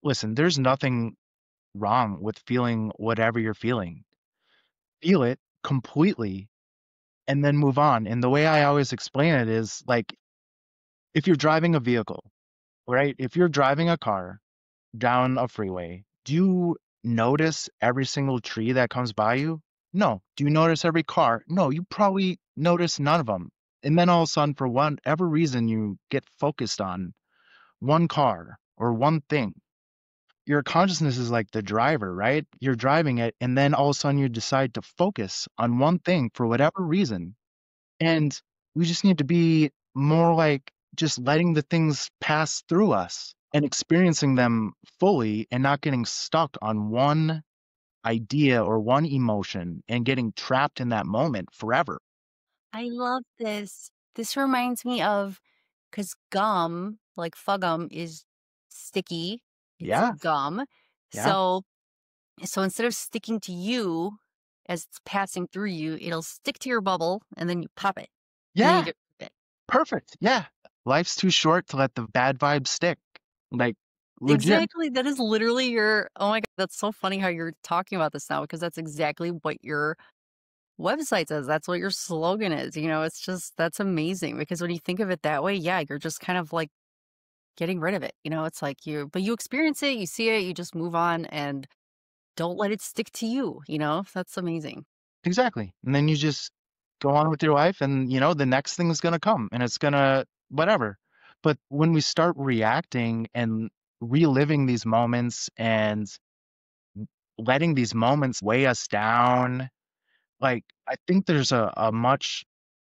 listen, there's nothing wrong with feeling whatever you're feeling. Feel it completely and then move on. And the way I always explain it is like if you're driving a vehicle, right? If you're driving a car down a freeway, do you notice every single tree that comes by you? No. Do you notice every car? No, you probably notice none of them. And then all of a sudden, for whatever reason, you get focused on one car or one thing. Your consciousness is like the driver, right? You're driving it, and then all of a sudden you decide to focus on one thing for whatever reason. And we just need to be more like just letting the things pass through us and experiencing them fully and not getting stuck on one idea or one emotion and getting trapped in that moment forever. I love this. This reminds me of because gum, like phugum, is sticky. It's Yeah. gum. Yeah. So instead of sticking to you as it's passing through you, it'll stick to your bubble and then you pop it. And then you Yeah. get rid of it. Perfect. Yeah. Life's too short to let the bad vibes stick. Like, legit. Exactly. That is literally your, oh my God, that's so funny how you're talking about this now because that's exactly what your website says. That's what your slogan is. It's just, that's amazing because when you think of it that way, yeah, you're just kind of like getting rid of it. It's like but you experience it, you see it, you just move on and don't let it stick to you. That's amazing. Exactly. And then you just go on with your life and, the next thing is going to come and it's going to whatever. But when we start reacting and reliving these moments and letting these moments weigh us down, like I think there's a much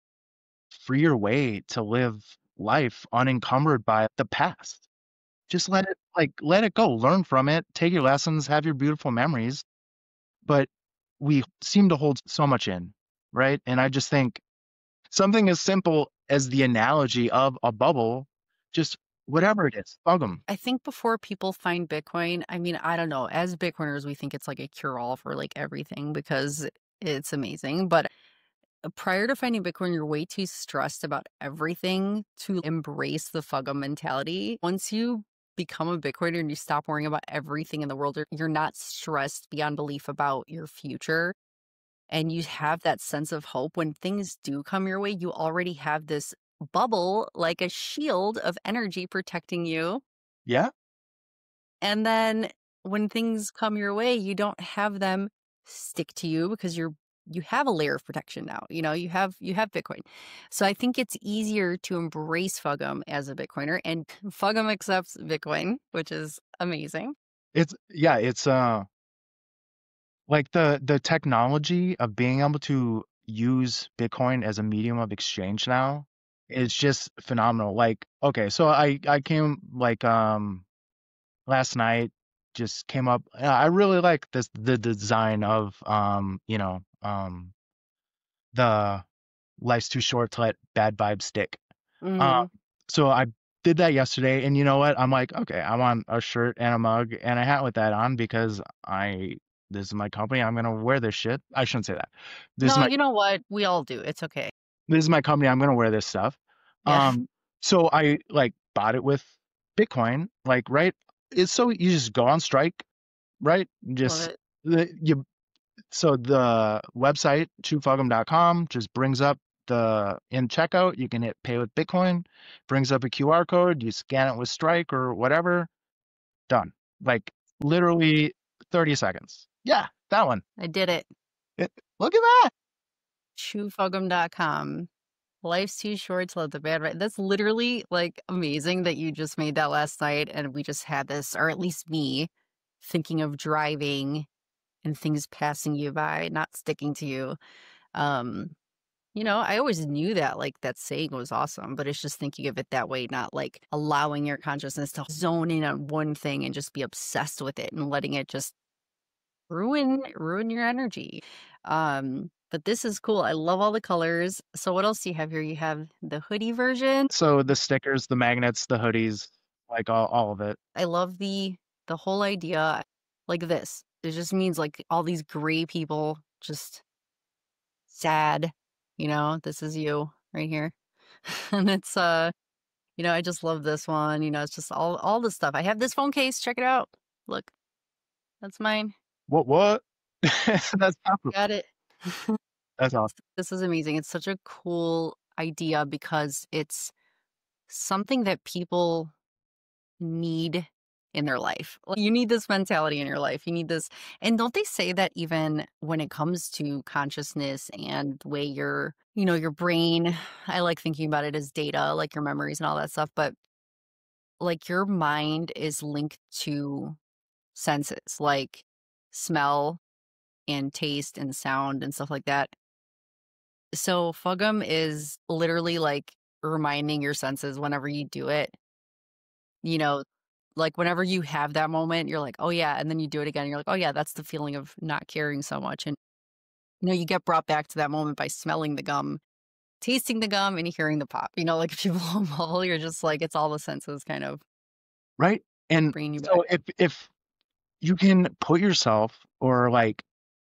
freer way to live life unencumbered by the past. Just let it go, learn from it, take your lessons, have your beautiful memories. But we seem to hold so much in, right? And I just think something as simple as the analogy of a bubble, just whatever it is, bug them. I think before people find Bitcoin, I mean, I don't know, as Bitcoiners, we think it's like a cure all for like everything because it's amazing. But prior to finding Bitcoin, you're way too stressed about everything to embrace the FUGA mentality. Once you become a Bitcoiner and you stop worrying about everything in the world, you're not stressed beyond belief about your future. And you have that sense of hope when things do come your way, you already have this bubble like a shield of energy protecting you. Yeah, And then when things come your way, you don't have them stick to you because you have a layer of protection now. You have Bitcoin. So I think it's easier to embrace FUGM as a Bitcoiner, and FUGM accepts Bitcoin, which is amazing. it's like the technology of being able to use Bitcoin as a medium of exchange now is just phenomenal. Like, okay, so I came like last night just came up. I really like the design of the life's too short to let bad vibes stick. Um, Hmm. so I did that yesterday, and you know what? I'm like, okay, I want a shirt and a mug and a hat with that on because I this is my company. I'm gonna wear this shit. I shouldn't say that. This is No, my you know what? We all do. It's okay. this is my company. I'm gonna wear this stuff. Yeah, So I like bought it with Bitcoin. Like, right? It's so you just go on strike, right? love Just it. you so the website chewfugum.com just brings up the in checkout you can hit pay with Bitcoin, brings up a QR code, you scan it with Strike or whatever, done. Like literally 30 seconds. Yeah, that one. I did it. Look at that. Chewfugum.com. Life's too short to let the bad right. That's literally like amazing that you just made that last night and we just had this, or at least me, thinking of driving and things passing you by, not sticking to you. Um, I always knew that like that saying was awesome, but it's just thinking of it that way, not like allowing your consciousness to zone in on one thing and just be obsessed with it and letting it just ruin your energy. But this is cool. I love all the colors. So what else do you have here? You have the hoodie version. So the stickers, the magnets, the hoodies, like all of it. I love the whole idea like this. It just means like all these gray people just sad, this is you right here. And it's I just love this one. It's just all the stuff. I have this phone case, check it out. Look, that's mine. What? That's awesome. Got it. That's awesome. This is amazing. It's such a cool idea because it's something that people need in their life. Like, you need this mentality in your life. You need this. And don't they say that even when it comes to consciousness and the way your brain, I like thinking about it as data, like your memories and all that stuff, but like your mind is linked to senses like smell and taste and sound and stuff like that. So Fugum is literally like reminding your senses whenever you do it, you know, like whenever you have that moment, you're like, oh yeah. And then you do it again. You're like, oh yeah, that's the feeling of not caring so much. And you get brought back to that moment by smelling the gum, tasting the gum, and hearing the pop. Like if you blow a bubble, you're just like, it's all the senses kind of Right? And bringing you back. so if you can put yourself or like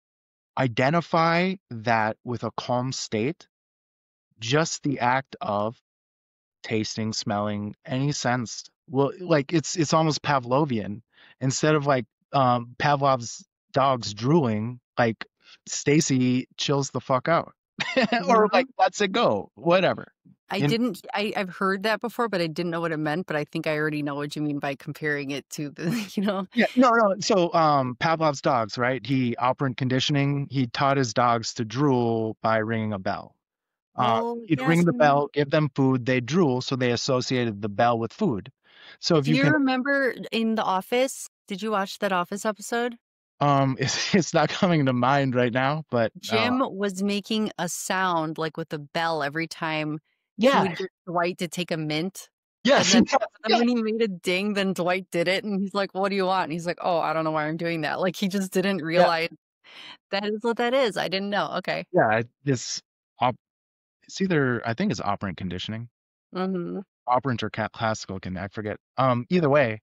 identify that with a calm state, just the act of tasting, smelling, any sense. Well, like it's almost Pavlovian. Instead of like Pavlov's dogs drooling, like Stacy chills the fuck out. Or like Mhm. lets it go, whatever. I And didn't I've heard that before, but I didn't know what it meant, but I think I already know what you mean by comparing it to the, yeah, no. So Pavlov's dogs, right? He operant conditioning, he taught his dogs to drool by ringing a bell. Oh, He'd yes. ring the bell, give them food, they drool, so they associated the bell with food. So if Do you you can remember in The Office? Did you watch that Office episode? it's not coming to mind right now, but Jim was making a sound like with a bell every time he yeah, would get Dwight to take a mint. And yes, then, yeah, then yeah, when he made a ding, then Dwight did it. And he's like, what do you want? And he's like, oh, I don't know why I'm doing that. Like he just didn't yeah, realize that is what that is. I didn't know. Okay. yeah. This op it's either I think it's operant conditioning, Hmm. operant or classical can I forget. Either way,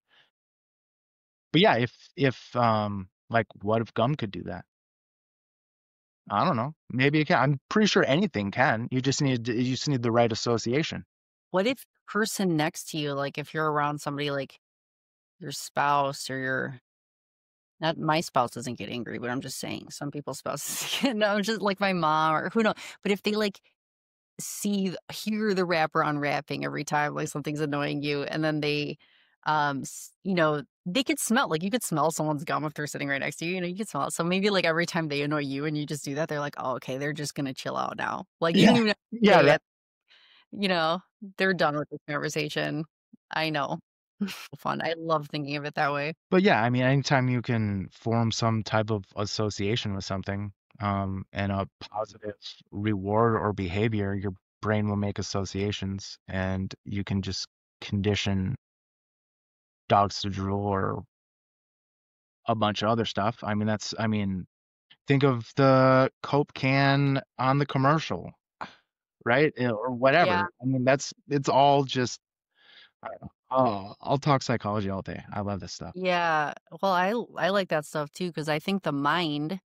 but yeah, if like what if gum could do that? I don't know. Maybe it can. I'm pretty sure anything can. You just need the right association. What if the person next to you, like if you're around somebody like your spouse or your not my spouse doesn't get angry, but I'm just saying some people's spouses get no, just like my mom or who knows. But if they like hear the rapper unwrapping every time like something's annoying you, and then they, they could smell like you could smell someone's gum if they're sitting right next to you. You could smell it. So maybe like every time they annoy you and you just do that, they're like, oh, okay, they're just gonna chill out now. Like you Yeah, don't even have to yeah, say that, it. You know, they're done with this conversation. I know. Fun. I love thinking of it that way. but yeah, I mean, anytime you can form some type of association with something, and a positive reward or behavior, your brain will make associations, and you can just condition dogs to drool or a bunch of other stuff. I mean, think of the Coke can on the commercial, right? Or Yeah. whatever. I mean, it's all just, I don't know. Oh, I'll talk psychology all day. I love this stuff. Yeah. Well, I like that stuff too because I think the mind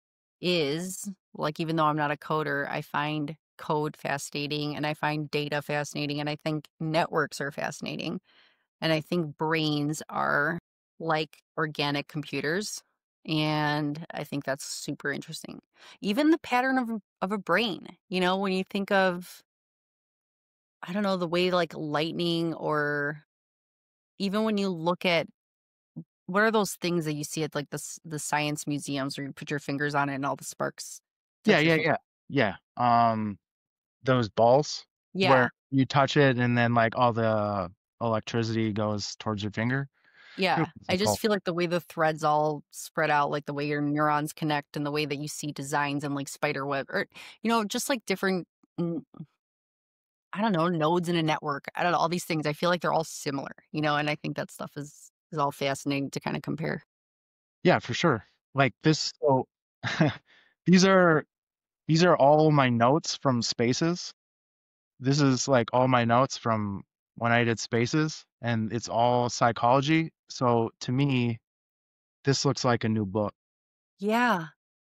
is like even though I'm not a coder, I find code fascinating and I find data fascinating and I think networks are fascinating and I think brains are like organic computers and I think that's super interesting. Even the pattern of a brain, when you think of I don't know the way like lightning or even when you look at what are those things that you see at like the science museums where you put your fingers on it and all the sparks Yeah, touch your yeah, finger? yeah, yeah. Those balls Yeah. where you touch it and then like all the electricity goes towards your finger. I forget Yeah. what I they're just called. feel like the way the threads all spread out, like the way your neurons connect and the way that you see designs and like spider web or, just like different, mm, I don't know, nodes in a network. I don't know, all these things. I feel like they're all similar, and I think that stuff is all fascinating to kind of compare. Yeah, for sure. Like this. So these are these are all my notes from spaces. This is like all my notes from when I did spaces, and it's all psychology. So to me, this looks like a new book. Yeah.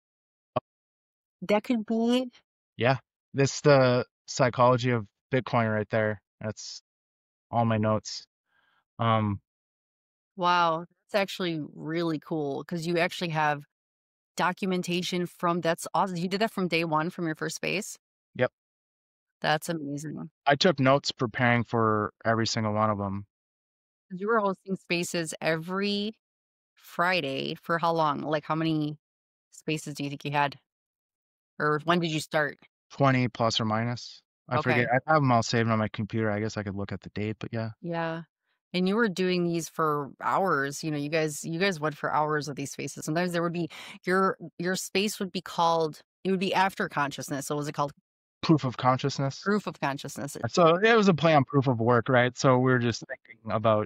That could be, Yeah, this the psychology of Bitcoin right there. That's all my notes. Um, wow. It's actually really cool because you actually have documentation from that's awesome. You did that from day one from your first space? Yep. That's amazing. I took notes preparing for every single one of them. You were hosting spaces every Friday for how long? Like, how many spaces do you think you had? Or when did you start? 20 plus or minus. I forget. Okay. I have them all saved on my computer. I guess I could look at the date, but yeah. Yeah. And you were doing these for hours, you guys went for hours with these spaces. Sometimes there would be your space would be called it would be after consciousness. So was it called Proof of consciousness. proof of consciousness? So it was a play on proof of work, right? So we were just thinking about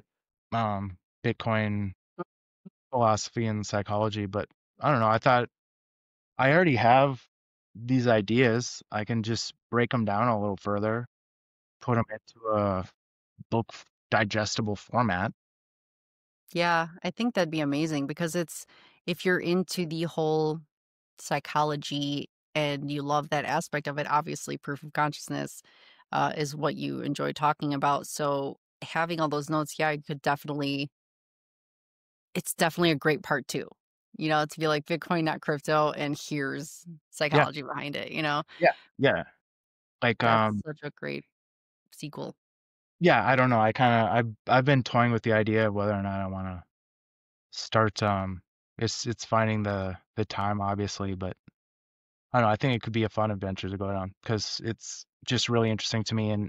Bitcoin philosophy and psychology, but I don't know. I thought I already have these ideas. I can just break them down a little further, put them into a book digestible format. Yeah, I think that'd be amazing because it's if you're into the whole psychology and you love that aspect of it, obviously proof of consciousness is what you enjoy talking about. So having all those notes, yeah, I could definitely it's definitely a great part too. To be like Bitcoin, not crypto, and here's Yeah, psychology behind it. yeah, yeah. Like That's such a great sequel. yeah, I don't know. I kind of I've been toying with the idea of whether or not I want to start it's finding the time obviously, but I don't know, I think it could be a fun adventure to go down because it's just really interesting to me. And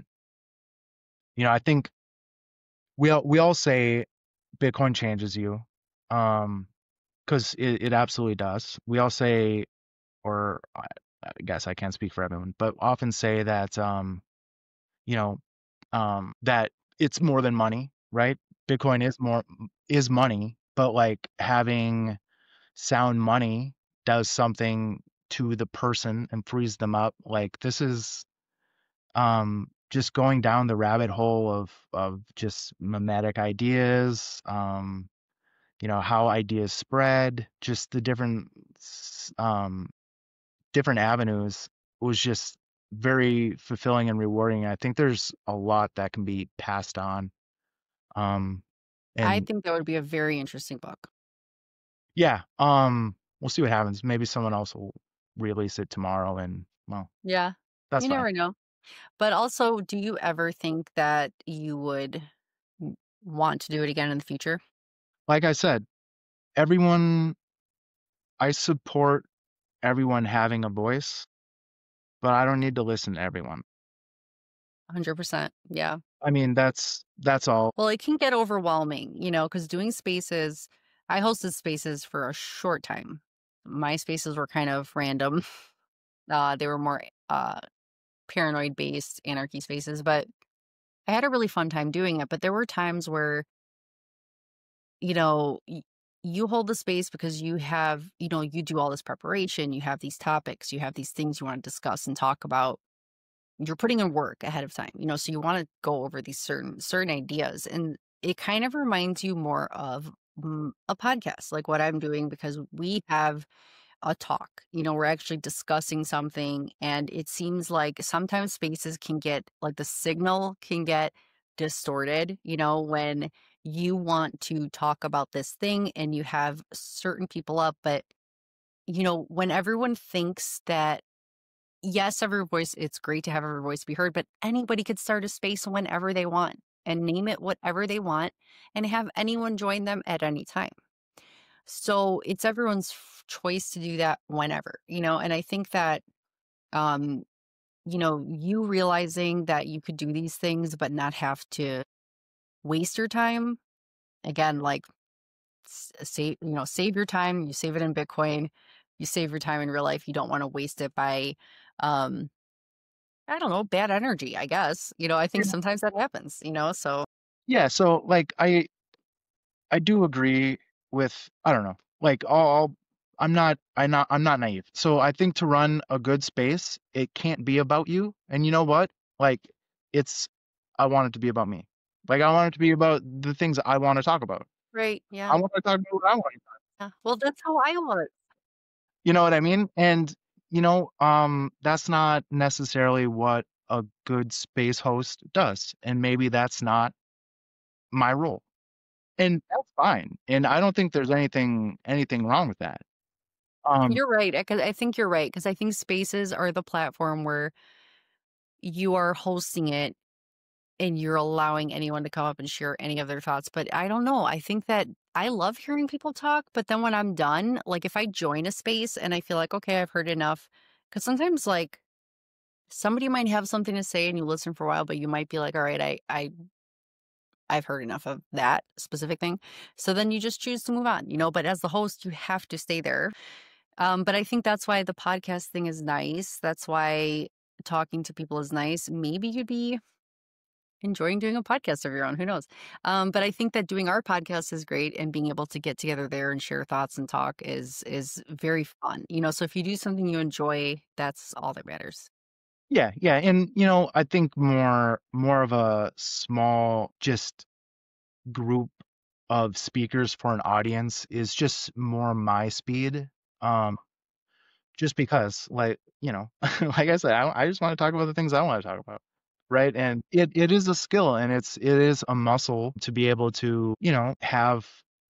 I think we all say Bitcoin changes you, um because it absolutely does. We all say, or I guess I can't speak for everyone, but often say that you know that it's more than money, right? Bitcoin is money, but like having sound money does something to the person and frees them up. Like this is just going down the rabbit hole of just mimetic ideas, how ideas spread, just the different avenues was just very fulfilling and rewarding. I think there's a lot that can be passed on. Um, I and think that would be a very interesting book. yeah, we'll see what happens. Maybe someone else will release it tomorrow, and well, Yeah, that's you fine. never know. But also, do you ever think that you would want to do it again in the future? Like I said, everyone, I support everyone having a voice, but I don't need to listen to everyone. 100%. Yeah. I mean, that's all. Well, it can get overwhelming, because doing spaces, I hosted spaces for a short time. My spaces were kind of random. They were more paranoid based anarchy spaces, but I had a really fun time doing it. But there were times where, you know, y- you hold the space because you do all this preparation, you have these topics, you have these things you want to discuss and talk about. You're putting in work ahead of time, so you want to go over these certain ideas, and it kind of reminds you more of a podcast, like what I'm doing, because we have a talk. We're actually discussing something, and it seems like sometimes spaces can get like the signal can get distorted, when you want to talk about this thing and you have certain people up, but when everyone thinks that yes, every voice, it's great to have every voice be heard, but anybody could start a space whenever they want and name it whatever they want and have anyone join them at any time. So it's everyone's choice to do that whenever, and I think that, um, you realizing that you could do these things, but not have to waste your time. Again, like save your time, you save it in Bitcoin, you save your time in real life. You don't want to waste it by, um, I don't know, bad energy, I guess. I think sometimes that happens, so Yeah, so like I do agree with I don't know. Like I'm not naive. So I think to run a good space, it can't be about you. And you know what? Like it's I want it to be about me. Like I want it to be about the things I want to talk about. right, I yeah. want to talk about what I want to talk. Yeah. Well, that's how I was. You know what I mean? And that's not necessarily what a good space host does. And maybe that's not my role. and that's fine. And I don't think there's anything wrong with that. Um, You're right. I think you're right because I think spaces are the platform where you are hosting it and you're allowing anyone to come up and share any of their thoughts. But I don't know. I think that I love hearing people talk, but then when I'm done, like if I join a space and I feel like, okay, I've heard enough, because sometimes like somebody might have something to say and you listen for a while, but you might be like, all right, I've heard enough of that specific thing. So then you just choose to move on, but as the host, you have to stay there. But I think that's why the podcast thing is nice. That's why talking to people is nice. Maybe you'd be enjoying doing a podcast of your own. Who knows? But I think that doing our podcast is great, and being able to get together there and share thoughts and talk is very fun. So if you do something you enjoy, that's all that matters. yeah, yeah, and I think more of a small just group of speakers for an audience is just more my speed. Um, just because, like, like I said, I just want to talk about the things I want to talk about. Right. And it is a skill, and it is a muscle to be able to, have,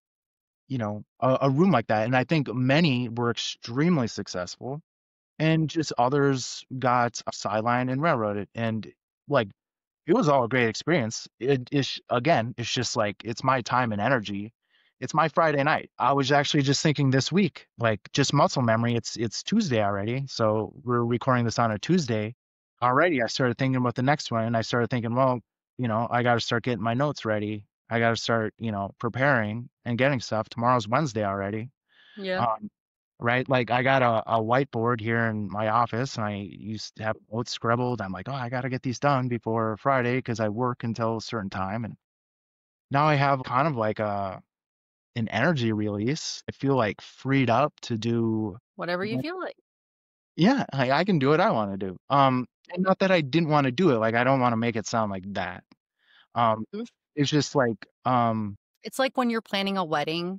a room like that. And I think many were extremely successful, and just others got sidelined and railroaded. And like, it was all a great experience. Again, it's just like, it's my time and energy. It's my Friday night. I was actually just thinking this week, like, just muscle memory. It's Tuesday already, so we're recording this on a Tuesday. Already, I started thinking about the next one, and I started thinking, well, I got to start getting my notes ready. I got to start, preparing and getting stuff. Tomorrow's Wednesday already. Yeah. Um, right? Like, I got a whiteboard here in my office, and I used to have notes scribbled. I'm like, oh, I got to get these done before Friday because I work until a certain time. And now I have kind of like an energy release. I feel like freed up to do, Whatever you feel like. yeah, I can do what I want to do. And not that I didn't want to do it. Like, I don't want to make it sound like that. Um, Mhm. it's just like, It's like when you're planning a wedding.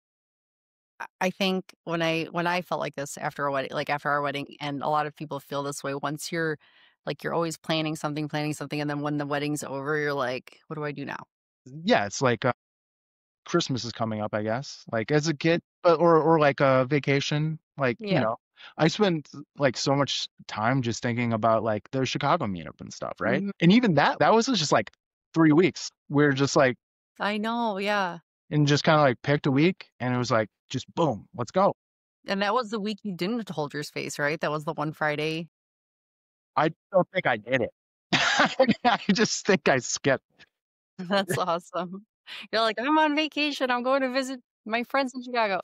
I think when I felt like this after a wedding, like after our wedding, and a lot of people feel this way. Once you're like you're always planning something, and then when the wedding's over, you're like, what do I do now? yeah, it's like Christmas is coming up, I guess. Like, as a kid, but or like a vacation, like, Yeah. I spent like so much time just thinking about like the Chicago meetup and stuff, right? Mhm. And even that was just like 3 weeks. We're just like, I know, yeah. and just kind of like picked a week, and it was like, just boom, let's go. And that was the week you didn't hold your space, right? That was the one Friday. I don't think I did it. I just think I skipped. That's awesome. You're like, I'm on vacation. I'm going to visit my friends in Chicago.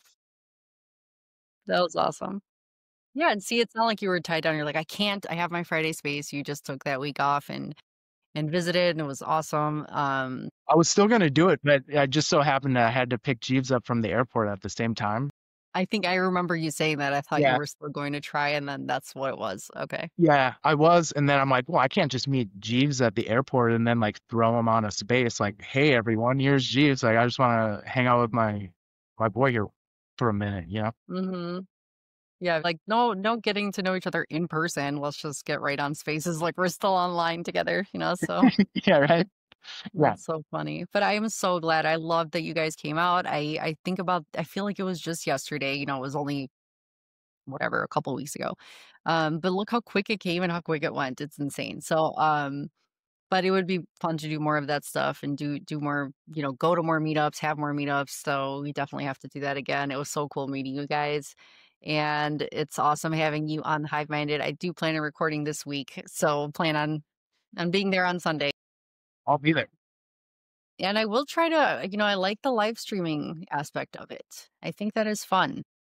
That was awesome. Yeah, and see, it's not like you were tied down. You're like, I can't. I have my Friday space. You just took that week off and visited, and it was awesome. I was still gonna do it, but I just so happened that I had to pick Jeeves up from the airport at the same time. I think I remember you saying that. I thought you Yeah. were still going to try, and then that's what it was. Okay. Yeah, I was, and then I'm like, well, I can't just meet Jeeves at the airport and then like throw him on a space. Like, hey, everyone, here's Jeeves. Like, I just want to hang out with my boy here for a minute, you know? Hmm. Yeah, like no getting to know each other in person. Let's just get right on spaces like we're still online together. So Yeah, right. Yeah, that's so funny. But I am so glad. I love that you guys came out. I feel like it was just yesterday. It was only whatever, a couple weeks ago. But look how quick it came and how quick it went. It's insane. So but it would be fun to do more of that stuff and do more, go to more meetups, have more meetups. So we definitely have to do that again. It was so cool meeting you guys. And it's awesome having you on Hive Minded. I do plan on recording this week. So plan on being there on Sunday. I'll be there. And I will try to, I like the live streaming aspect of it. I think that is fun.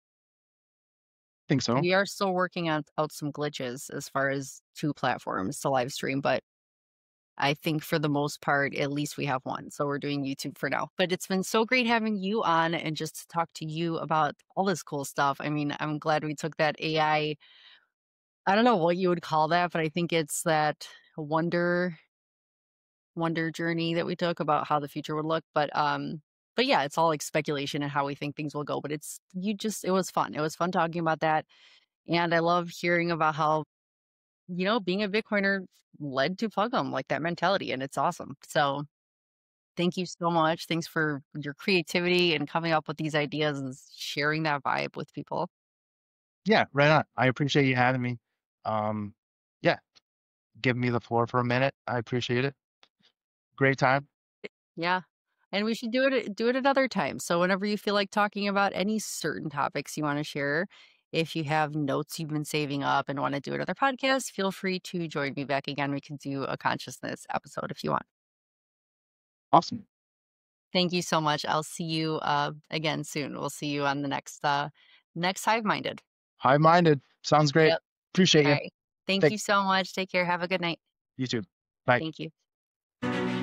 Think so. We are still working out some glitches as far as two platforms to live stream, but I think for the most part, at least we have one. So we're doing YouTube for now. But it's been so great having you on and just to talk to you about all this cool stuff. I mean, I'm glad we took that I don't know what you would call that, but I think it's that wonder journey that we took about how the future would look. But yeah, it's all like speculation and how we think things will go. But it was fun. It was fun talking about that. And I love hearing about how, being a Bitcoiner led to Plug'em, like that mentality, and it's awesome. So Thank you so much. Thanks for your creativity and coming up with these ideas and sharing that vibe with people. Yeah, right on. I appreciate you having me. Um, yeah, give me the floor for a minute. I appreciate it. Great time. Yeah. And we should do it another time. So whenever you feel like talking about any certain topics you want to share, if you have notes you've been saving up and want to do another podcast, feel free to join me back again. We can do a consciousness episode if you want. Awesome. Thank you so much. I'll see you again soon. We'll see you on the next Hive Minded. High-minded. Sounds great. Yep. Appreciate All you. right. Thank you Thanks. so much. Take care. Have a good night. You too. Bye. Thank you.